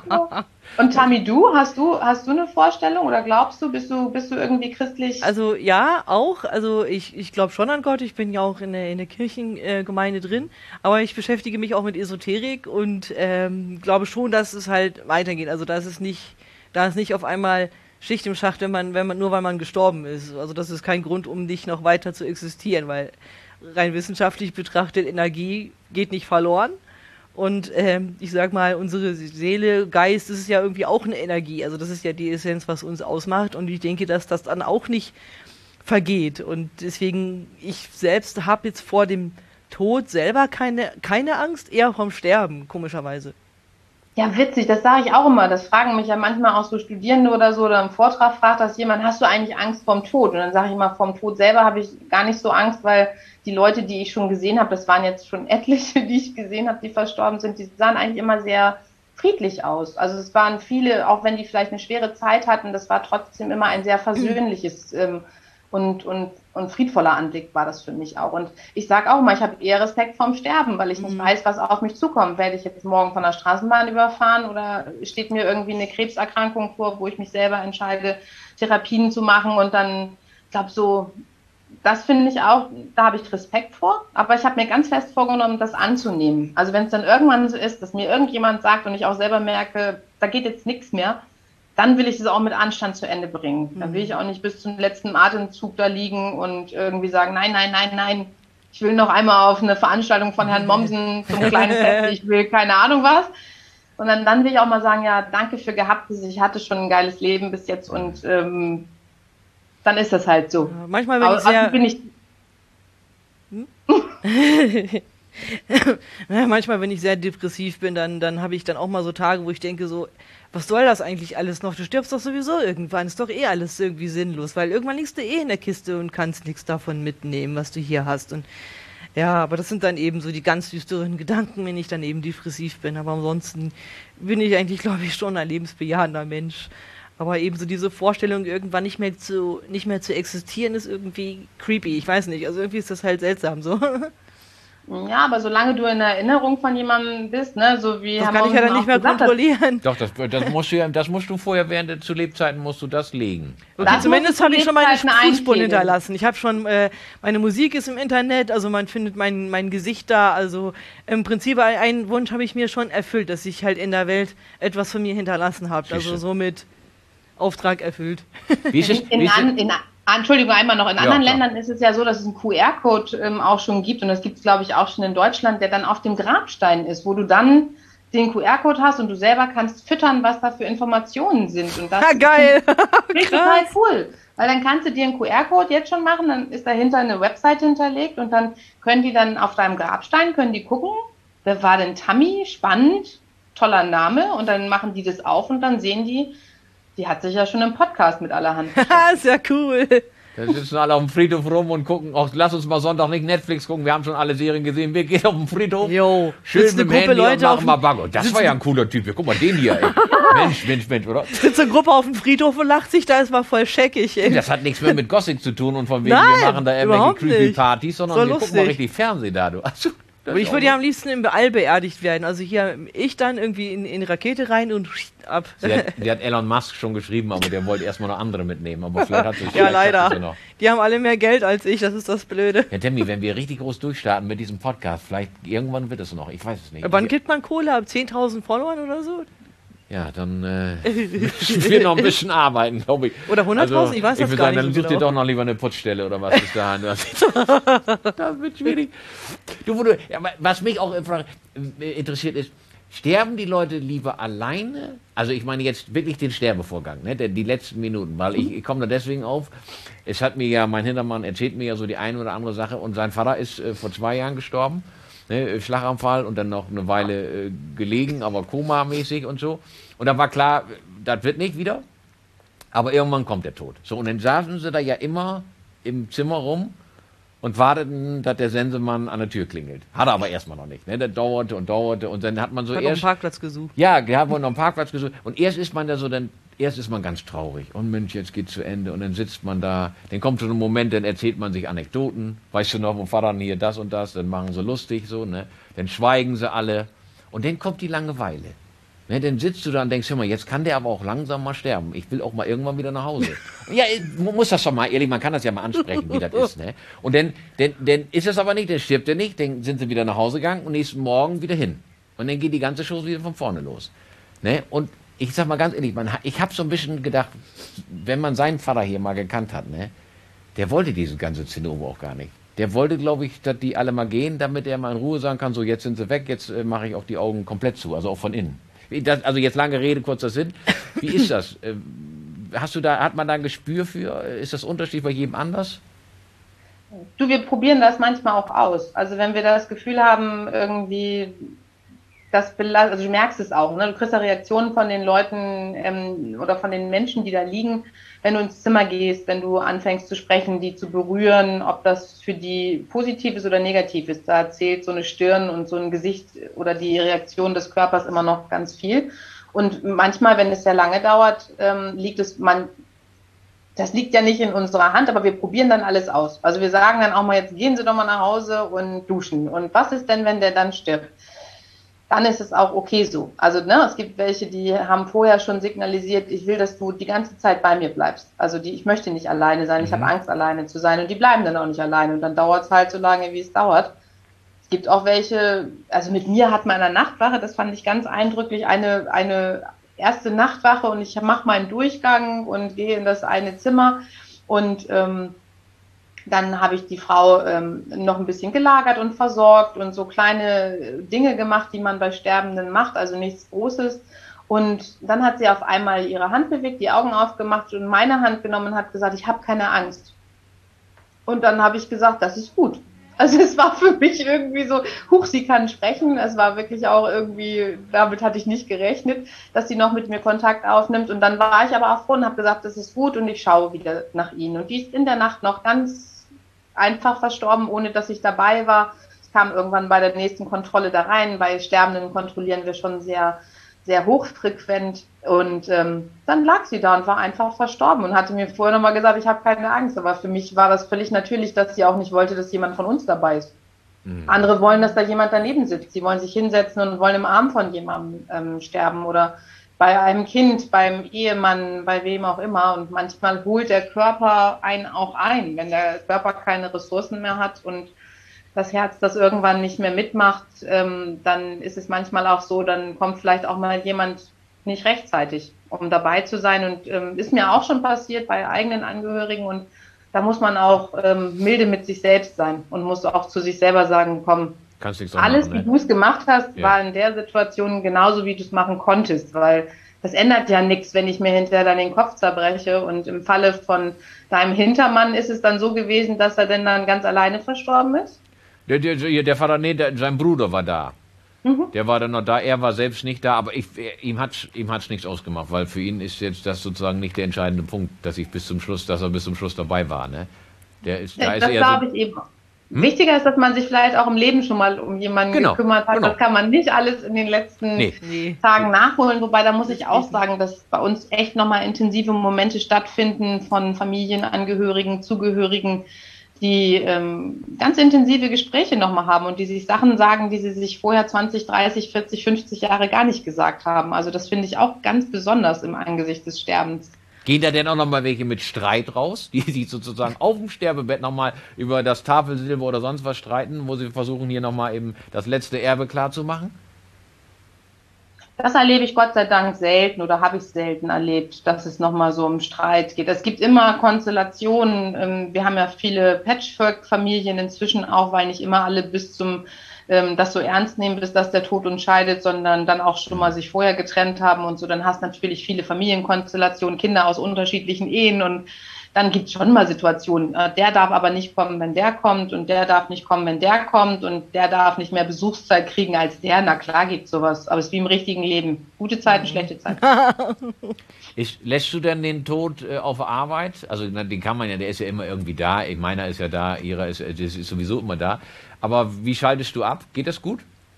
Und Tami, du, hast du, hast du eine Vorstellung oder glaubst du, bist du, bist du irgendwie christlich? Also ja, auch. Also ich, ich glaube schon an Gott. Ich bin ja auch in der, in der Kirchengemeinde drin. Aber ich beschäftige mich auch mit Esoterik und ähm, glaube schon, dass es halt weitergeht. Also dass es nicht, da ist nicht auf einmal Schicht im Schacht, wenn man, wenn man, nur weil man gestorben ist. Also das ist kein Grund, um nicht noch weiter zu existieren, weil rein wissenschaftlich betrachtet, Energie geht nicht verloren. Und ähm, ich sag mal, unsere Seele, Geist, das ist ja irgendwie auch eine Energie. Also das ist ja die Essenz, was uns ausmacht. Und ich denke, dass das dann auch nicht vergeht. Und deswegen, ich selbst habe jetzt vor dem Tod selber keine, keine Angst, eher vom Sterben, komischerweise. Ja, witzig, das sage ich auch immer. Das fragen mich ja manchmal auch so Studierende oder so, oder im Vortrag fragt das jemand, hast du eigentlich Angst vorm Tod? Und dann sage ich immer, vorm Tod selber habe ich gar nicht so Angst, weil die Leute, die ich schon gesehen habe, das waren jetzt schon etliche, die ich gesehen habe, die verstorben sind, die sahen eigentlich immer sehr friedlich aus. Also es waren viele, auch wenn die vielleicht eine schwere Zeit hatten, das war trotzdem immer ein sehr versöhnliches ähm, und, und, und friedvoller Anblick war das für mich auch. Und ich sage auch mal, ich habe eher Respekt vorm Sterben, weil ich nicht weiß, was auf mich zukommt. Werde ich jetzt morgen von der Straßenbahn überfahren oder steht mir irgendwie eine Krebserkrankung vor, wo ich mich selber entscheide, Therapien zu machen und dann, ich glaube so, das finde ich auch, da habe ich Respekt vor, aber ich habe mir ganz fest vorgenommen, das anzunehmen. Also wenn es dann irgendwann so ist, dass mir irgendjemand sagt und ich auch selber merke, da geht jetzt nichts mehr, dann will ich das auch mit Anstand zu Ende bringen. Mhm. Dann will ich auch nicht bis zum letzten Atemzug da liegen und irgendwie sagen, nein, nein, nein, nein, ich will noch einmal auf eine Veranstaltung von Herrn Mommsen zum kleinen Fest, ich will keine Ahnung was. Sondern dann will ich auch mal sagen, ja, danke für Gehabtes, ich hatte schon ein geiles Leben bis jetzt und ähm, dann ist das halt so. Ja, manchmal bin ich sehr... Also bin ich hm? Ja, manchmal, wenn ich sehr depressiv bin, dann, dann habe ich dann auch mal so Tage, wo ich denke so, was soll das eigentlich alles noch? Du stirbst doch sowieso irgendwann, ist doch eh alles irgendwie sinnlos, weil irgendwann liegst du eh in der Kiste und kannst nichts davon mitnehmen, was du hier hast. Und ja, aber das sind dann eben so die ganz düsteren Gedanken, wenn ich dann eben depressiv bin. Aber ansonsten bin ich eigentlich, glaube ich, schon ein lebensbejahender Mensch. Aber eben so diese Vorstellung, irgendwann nicht mehr zu, nicht mehr zu existieren, ist irgendwie creepy. Ich weiß nicht, also irgendwie ist das halt seltsam so. Ja, aber solange du in Erinnerung von jemandem bist, ne, so wie das kann ich ja dann nicht mehr kontrollieren. Doch, das, das musst du ja, das musst du vorher während der zu Lebzeiten musst du das legen. Okay, zumindest habe ich schon meine Fußspuren hinterlassen. Ich habe schon, äh, meine Musik ist im Internet, also man findet mein, mein Gesicht da, also im Prinzip einen Wunsch habe ich mir schon erfüllt, dass ich halt in der Welt etwas von mir hinterlassen habe. Also somit Auftrag erfüllt. Wie ist es, in, wie ist in, in, Ah, Entschuldigung, einmal noch. In Ja, anderen klar. Ländern ist es ja so, dass es einen Q R-Code ähm, auch schon gibt und das gibt es, glaube ich, auch schon in Deutschland, der dann auf dem Grabstein ist, wo du dann den Q R-Code hast und du selber kannst füttern, was da für Informationen sind. Und das Ah, geil. finde ich total cool. Weil dann kannst du dir einen Q R-Code jetzt schon machen, dann ist dahinter eine Website hinterlegt und dann können die dann auf deinem Grabstein, können die gucken, wer war denn Tammy? Spannend, toller Name. Und dann machen die das auf und dann sehen die, die hat sich ja schon im Podcast mit allerhand. Ist ja cool. Da sitzen alle auf dem Friedhof rum und gucken, auch lass uns mal Sonntag nicht Netflix gucken, wir haben schon alle Serien gesehen, wir gehen auf den Friedhof. Jo, Schön sitzt mit eine dem Gruppe Handy Leute und machen auf mal dem- Bagger. Das war ja ein cooler Typ. Guck mal, den hier, ey. Mensch, Mensch, Mensch, oder? Sitzt eine Gruppe auf dem Friedhof und lacht sich, da ist mal voll scheckig, ey. Das hat nichts mehr mit Gossip zu tun und von wegen, Nein, wir machen da irgendwelche überhaupt creepy nicht. Partys, sondern So wir gucken mal lustig. richtig Fernsehen da, du. Also, das Aber ist ich auch würde gut. ja am liebsten im All beerdigt werden. Also hier ich dann irgendwie in, in die Rakete rein und ab. Die hat, die hat Elon Musk schon geschrieben, aber der wollte erstmal noch andere mitnehmen. Aber vielleicht hat sie Ja, vielleicht hat leider. sie noch. Die haben alle mehr Geld als ich, das ist das Blöde. Ja, Tammy, wenn wir richtig groß durchstarten mit diesem Podcast, vielleicht irgendwann wird es noch. Ich weiß es nicht. Wann gibt man Kohle? Ab zehntausend Followern oder so? Ja, dann äh, müssen wir noch ein bisschen arbeiten, glaube ich. Oder hunderttausend? Ich weiß das würde gar sagen, nicht dann so such dir genau. doch noch lieber eine Putzstelle oder was bis dahin. Das, das wird schwierig. Du, wo du, ja, was mich auch interessiert ist, sterben die Leute lieber alleine? Also ich meine jetzt wirklich den Sterbevorgang, ne, der, die letzten Minuten, weil ich, ich komme da deswegen auf. Es hat mir ja, mein Hintermann erzählt mir ja so die eine oder andere Sache und sein Vater ist äh, vor zwei Jahren gestorben. Ne, Schlaganfall und dann noch eine Weile äh, gelegen, aber komamäßig und so. Und da war klar, das wird nicht wieder. Aber irgendwann kommt der Tod. So, und dann saßen sie da ja immer im Zimmer rum und warteten, dass der Sensemann an der Tür klingelt. Hat er aber erstmal noch nicht. Ne? Das dauerte und dauerte und dann hat man so Hat noch einen erst... Parkplatz gesucht. Ja, wir haben wohl noch einen Parkplatz gesucht. Und erst ist man da so, dann, erst ist man ganz traurig. Und Mensch, jetzt geht's zu Ende. Und dann sitzt man da. Dann kommt so ein Moment, dann erzählt man sich Anekdoten. Weißt du noch, wo Vater hier das und das. Dann machen sie lustig so, ne. Dann schweigen sie alle. Und dann kommt die Langeweile. Ne, dann sitzt du da und denkst, hör mal, jetzt kann der aber auch langsam mal sterben. Ich will auch mal irgendwann wieder nach Hause. Ja, man muss das doch mal, ehrlich, man kann das ja mal ansprechen, wie das ist. Ne? Und dann, dann, dann ist es aber nicht, dann stirbt er nicht, dann sind sie wieder nach Hause gegangen und nächsten Morgen wieder hin. Und dann geht die ganze Show wieder von vorne los. Ne? Und ich sag mal ganz ehrlich, man, ich habe so ein bisschen gedacht, wenn man seinen Vater hier mal gekannt hat, ne, der wollte dieses ganze Zinnober auch gar nicht. Der wollte, glaube ich, dass die alle mal gehen, damit er mal in Ruhe sagen kann, so jetzt sind sie weg, jetzt äh, mache ich auch die Augen komplett zu, also auch von innen. Das, also jetzt lange Rede, kurzer Sinn. Wie ist das? Ähm, Hast du da, hat man da ein Gespür für? Ist das unterschiedlich bei jedem anders? Du, wir probieren das manchmal auch aus. Also wenn wir das Gefühl haben, irgendwie, das belastet, also du merkst es auch, ne? Du kriegst ja Reaktionen von den Leuten ähm, oder von den Menschen, die da liegen, wenn du ins Zimmer gehst, wenn du anfängst zu sprechen, die zu berühren, ob das für die positiv ist oder negativ ist. Da zählt so eine Stirn und so ein Gesicht oder die Reaktion des Körpers immer noch ganz viel. Und manchmal, wenn es sehr lange dauert, ähm, liegt es, man, das liegt ja nicht in unserer Hand, aber wir probieren dann alles aus. Also wir sagen dann auch mal, jetzt gehen Sie doch mal nach Hause und duschen. Und was ist denn, wenn der dann stirbt? Dann ist es auch okay so. Also ne, es gibt welche, die haben vorher schon signalisiert, ich will, dass du die ganze Zeit bei mir bleibst. Also die, ich möchte nicht alleine sein, ich Mhm. habe Angst, alleine zu sein. Und die bleiben dann auch nicht alleine. Und dann dauert es halt so lange, wie es dauert. Es gibt auch welche, also mit mir hat man in der Nachtwache, das fand ich ganz eindrücklich, eine, eine erste Nachtwache und ich mache meinen Durchgang und gehe in das eine Zimmer und ähm, dann habe ich die Frau ähm, noch ein bisschen gelagert und versorgt und so kleine Dinge gemacht, die man bei Sterbenden macht, also nichts Großes. Und dann hat sie auf einmal ihre Hand bewegt, die Augen aufgemacht und meine Hand genommen und hat gesagt, ich habe keine Angst. Und dann habe ich gesagt, das ist gut. Also es war für mich irgendwie so, huch, sie kann sprechen. Es war wirklich auch irgendwie, damit hatte ich nicht gerechnet, dass sie noch mit mir Kontakt aufnimmt. Und dann war ich aber auch froh und habe gesagt, das ist gut und ich schaue wieder nach ihnen. Und die ist in der Nacht noch ganz einfach verstorben, ohne dass ich dabei war. Ich kam irgendwann bei der nächsten Kontrolle da rein. Bei Sterbenden kontrollieren wir schon sehr, sehr hochfrequent. Und ähm, dann lag sie da und war einfach verstorben und hatte mir vorher nochmal gesagt, ich habe keine Angst. Aber für mich war das völlig natürlich, dass sie auch nicht wollte, dass jemand von uns dabei ist. Mhm. Andere wollen, dass da jemand daneben sitzt. Sie wollen sich hinsetzen und wollen im Arm von jemandem ähm, sterben oder bei einem Kind, beim Ehemann, bei wem auch immer. Und manchmal holt der Körper einen auch ein, wenn der Körper keine Ressourcen mehr hat und das Herz das irgendwann nicht mehr mitmacht, ähm, dann ist es manchmal auch so, dann kommt vielleicht auch mal jemand nicht rechtzeitig, um dabei zu sein. Und ähm, ist mir auch schon passiert bei eigenen Angehörigen. Und da muss man auch ähm, milde mit sich selbst sein und muss auch zu sich selber sagen, komm, Kannst nichts alles, machen, wie ne? du es gemacht hast, Ja. war in der Situation genauso, wie du es machen konntest, weil das ändert ja nichts, wenn ich mir hinterher dann den Kopf zerbreche. Und im Falle von deinem Hintermann ist es dann so gewesen, dass er denn dann ganz alleine verstorben ist? Der, der, der Vater, nee, der, sein Bruder war da. Mhm. Der war dann noch da, er war selbst nicht da, aber ich, er, ihm hat ihm hat's nichts ausgemacht, weil für ihn ist jetzt das sozusagen nicht der entscheidende Punkt, dass ich bis zum Schluss, dass er bis zum Schluss dabei war, ne? Der ist, da ist Das eher glaube so, ich eben. Wichtiger ist, dass man sich vielleicht auch im Leben schon mal um jemanden Genau, gekümmert hat. genau. Das kann man nicht alles in den letzten Nee. Nee. Tagen nachholen. Wobei, da muss ich auch sagen, dass bei uns echt nochmal intensive Momente stattfinden von Familienangehörigen, Zugehörigen, die ähm, ganz intensive Gespräche nochmal haben und die sich Sachen sagen, die sie sich vorher zwanzig, dreißig, vierzig, fünfzig Jahre gar nicht gesagt haben. Also das finde ich auch ganz besonders im Angesicht des Sterbens. gehen da denn auch nochmal welche mit Streit raus, die sich sozusagen auf dem Sterbebett nochmal über das Tafelsilber oder sonst was streiten, wo sie versuchen hier nochmal eben das letzte Erbe klarzumachen? Das erlebe ich Gott sei Dank selten oder habe ich selten erlebt, dass es nochmal so um Streit geht. Es gibt immer Konstellationen. Wir haben ja viele Patchwork-Familien inzwischen auch, weil nicht immer alle bis zum das so ernst nehmen, bis dass der Tod uns scheidet, sondern dann auch schon mal sich vorher getrennt haben und so. Dann hast du natürlich viele Familienkonstellationen, Kinder aus unterschiedlichen Ehen und dann gibt es schon mal Situationen, der darf aber nicht kommen, wenn der kommt und der darf nicht kommen, wenn der kommt und der darf nicht mehr Besuchszeit kriegen als der. Na klar gibt sowas, aber es ist wie im richtigen Leben. Gute Zeiten, schlechte Zeiten. Ist, lässt du denn den Tod äh, auf der Arbeit? Also na, den kann man ja, der ist ja immer irgendwie da. Meiner ist ja da, ihrer ist, ist, ist sowieso immer da. Aber wie schaltest du ab? Geht das gut?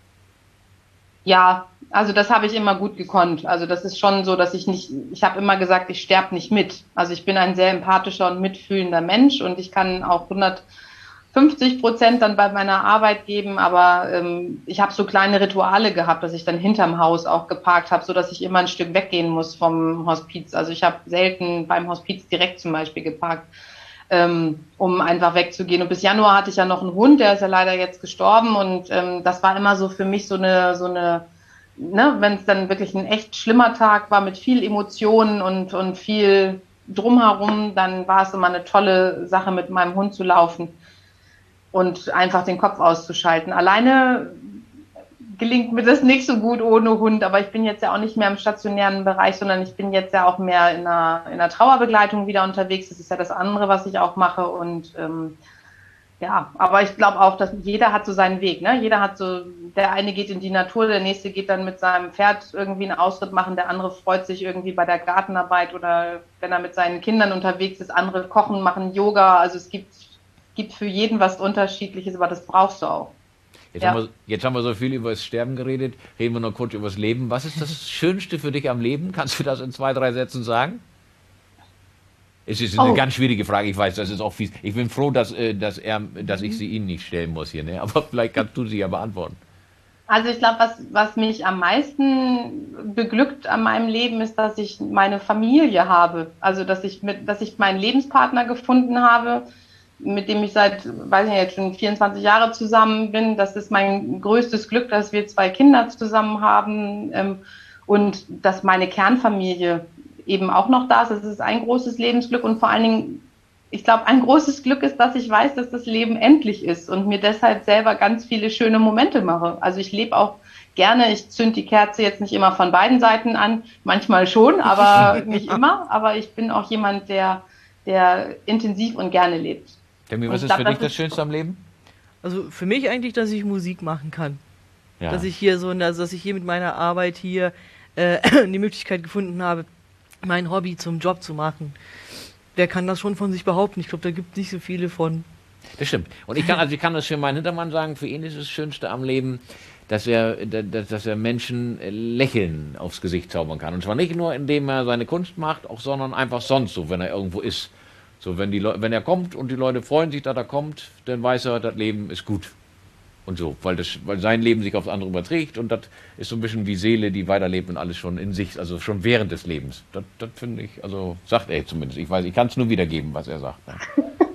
Ja, also das habe ich immer gut gekonnt. Also das ist schon so, dass ich nicht, ich habe immer gesagt, ich sterbe nicht mit. Also ich bin ein sehr empathischer und mitfühlender Mensch und ich kann auch hundertfünfzig Prozent dann bei meiner Arbeit geben, aber ähm, ich habe so kleine Rituale gehabt, dass ich dann hinterm Haus auch geparkt habe, so dass ich immer ein Stück weggehen muss vom Hospiz. Also ich habe selten beim Hospiz direkt zum Beispiel geparkt, ähm, um einfach wegzugehen. Und bis Januar hatte ich ja noch einen Hund, der ist ja leider jetzt gestorben und ähm, das war immer so für mich so eine, so eine, ne, wenn es dann wirklich ein echt schlimmer Tag war mit viel Emotionen und, und viel drumherum, dann war es immer eine tolle Sache, mit meinem Hund zu laufen und einfach den Kopf auszuschalten. Alleine gelingt mir das nicht so gut ohne Hund, aber ich bin jetzt ja auch nicht mehr im stationären Bereich, sondern ich bin jetzt ja auch mehr in einer, in einer Trauerbegleitung wieder unterwegs. Das ist ja das andere, was ich auch mache und ähm, ja, aber ich glaube auch, dass jeder hat so seinen Weg, ne? Jeder hat so, der eine geht in die Natur, der nächste geht dann mit seinem Pferd irgendwie einen Ausritt machen, der andere freut sich irgendwie bei der Gartenarbeit oder wenn er mit seinen Kindern unterwegs ist, andere kochen, machen Yoga. Also es gibt, gibt für jeden was Unterschiedliches, aber das brauchst du auch. Jetzt, Ja. haben wir, jetzt haben wir so viel über das Sterben geredet, reden wir noch kurz über das Leben. Was ist das Schönste für dich am Leben? Kannst du das in zwei, drei Sätzen sagen? Es ist eine Oh. ganz schwierige Frage, ich weiß, das ist auch fies. Ich bin froh, dass, äh, dass, er, dass ich sie Ihnen nicht stellen muss hier, ne? Aber vielleicht kannst du sie ja beantworten. Also ich glaube, was, was mich am meisten beglückt an meinem Leben ist, dass ich meine Familie habe. Also dass ich mit, dass ich meinen Lebenspartner gefunden habe, mit dem ich seit, weiß ich nicht, jetzt schon vierundzwanzig Jahre zusammen bin. Das ist mein größtes Glück, dass wir zwei Kinder zusammen haben ähm, und dass meine Kernfamilie eben auch noch da ist. Das ist ein großes Lebensglück und vor allen Dingen, ich glaube, ein großes Glück ist, dass ich weiß, dass das Leben endlich ist und mir deshalb selber ganz viele schöne Momente mache. Also ich lebe auch gerne, ich zünd die Kerze jetzt nicht immer von beiden Seiten an, manchmal schon, aber nicht immer. Aber ich bin auch jemand, der, der intensiv und gerne lebt. Tammy, Und was ich ist glaub, für dich das das ist- Schönste am Leben? Also für mich eigentlich, dass ich Musik machen kann. Ja. Dass ich hier so, also dass ich hier mit meiner Arbeit hier äh, die Möglichkeit gefunden habe, mein Hobby zum Job zu machen. Wer kann das schon von sich behaupten? Ich glaube, da gibt es nicht so viele von. Das stimmt. Und ich kann, also ich kann das für meinen Hintermann sagen, für ihn ist das Schönste am Leben, dass er, dass, dass er Menschen Lächeln aufs Gesicht zaubern kann. Und zwar nicht nur, indem er seine Kunst macht, auch, sondern einfach sonst so, wenn er irgendwo ist. So, wenn, die Leu- wenn er kommt und die Leute freuen sich, dass er kommt, dann weiß er, das Leben ist gut. Und so, weil, das, weil sein Leben sich aufs andere überträgt und das ist so ein bisschen wie Seele, die weiterlebt und alles schon in sich, also schon während des Lebens. Das, das finde ich, also sagt er zumindest. Ich weiß, ich kann es nur wiedergeben, was er sagt. Ne?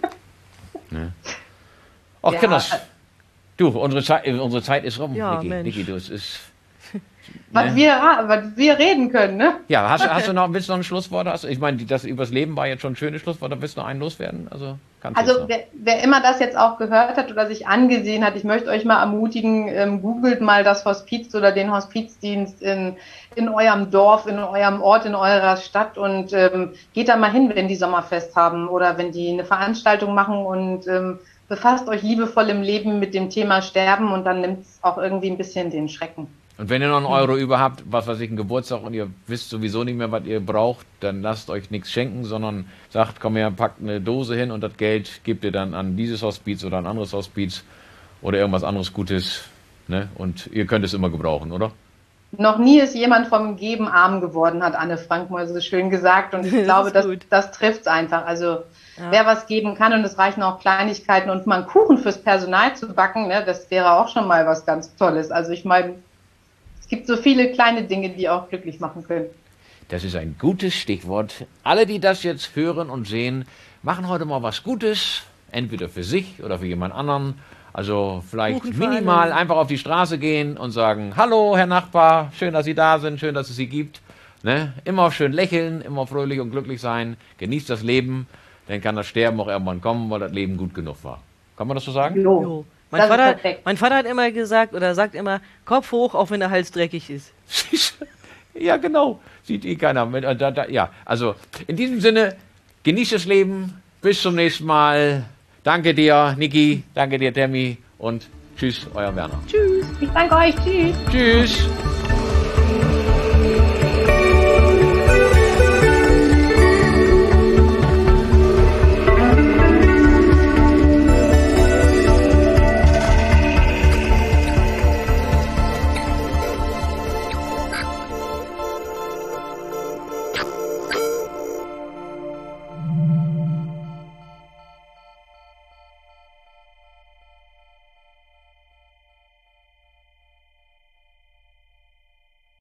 Ne? Ach, Ja, Kinders, äh, du, unsere Zeit, unsere Zeit ist rum, Ja, Niki. Mensch. Niki, du, es ist, was, Ne? wir, was wir reden können, ne? Ja, hast, hast du noch, willst du noch ein Schlusswort? Hast, ich meine, das übers Leben war jetzt schon ein schönes Schlusswort, da willst du noch einen loswerden? Also, kannst du jetzt Also noch. wer, wer immer das jetzt auch gehört hat oder sich angesehen hat, ich möchte euch mal ermutigen, ähm, googelt mal das Hospiz oder den Hospizdienst in, in eurem Dorf, in eurem Ort, in eurer Stadt und ähm, geht da mal hin, wenn die Sommerfest haben oder wenn die eine Veranstaltung machen und ähm, befasst euch liebevoll im Leben mit dem Thema Sterben und dann nimmt es auch irgendwie ein bisschen den Schrecken. Und wenn ihr noch einen Euro über habt, was weiß ich, einen Geburtstag und ihr wisst sowieso nicht mehr, was ihr braucht, dann lasst euch nichts schenken, sondern sagt, komm her, packt eine Dose hin und das Geld gebt ihr dann an dieses Hospiz oder ein anderes Hospiz oder irgendwas anderes Gutes. Ne? Und ihr könnt es immer gebrauchen, oder? Noch nie ist jemand vom Geben arm geworden, hat Anne Frank mal so schön gesagt. Und ich Das glaube, ist das, gut. das trifft es einfach. Also Ja. wer was geben kann und es reichen auch Kleinigkeiten und mal einen Kuchen fürs Personal zu backen, ne, das wäre auch schon mal was ganz Tolles. Also ich meine, es gibt so viele kleine Dinge, die auch glücklich machen können. Das ist ein gutes Stichwort. Alle, die das jetzt hören und sehen, machen heute mal was Gutes, entweder für sich oder für jemand anderen. Also vielleicht Kuchen für minimal alle. einfach auf die Straße gehen und sagen, hallo Herr Nachbar, schön, dass Sie da sind, schön, dass es Sie gibt. Ne? Immer schön lächeln, immer fröhlich und glücklich sein, genießt das Leben, dann kann das Sterben auch irgendwann kommen, weil das Leben gut genug war. Kann man das so sagen? Jo. Mein, Das ist Vater, perfekt. mein Vater hat immer gesagt oder sagt immer, Kopf hoch, auch wenn der Hals dreckig ist. Ja, genau. Sieht eh keiner. Mit- äh, da- da- Ja, also in diesem Sinne, genießt das Leben. Bis zum nächsten Mal. Danke dir, Niki. Danke dir, Tammy. Und tschüss, euer Werner. Ich danke euch. Tschüss. Tschüss.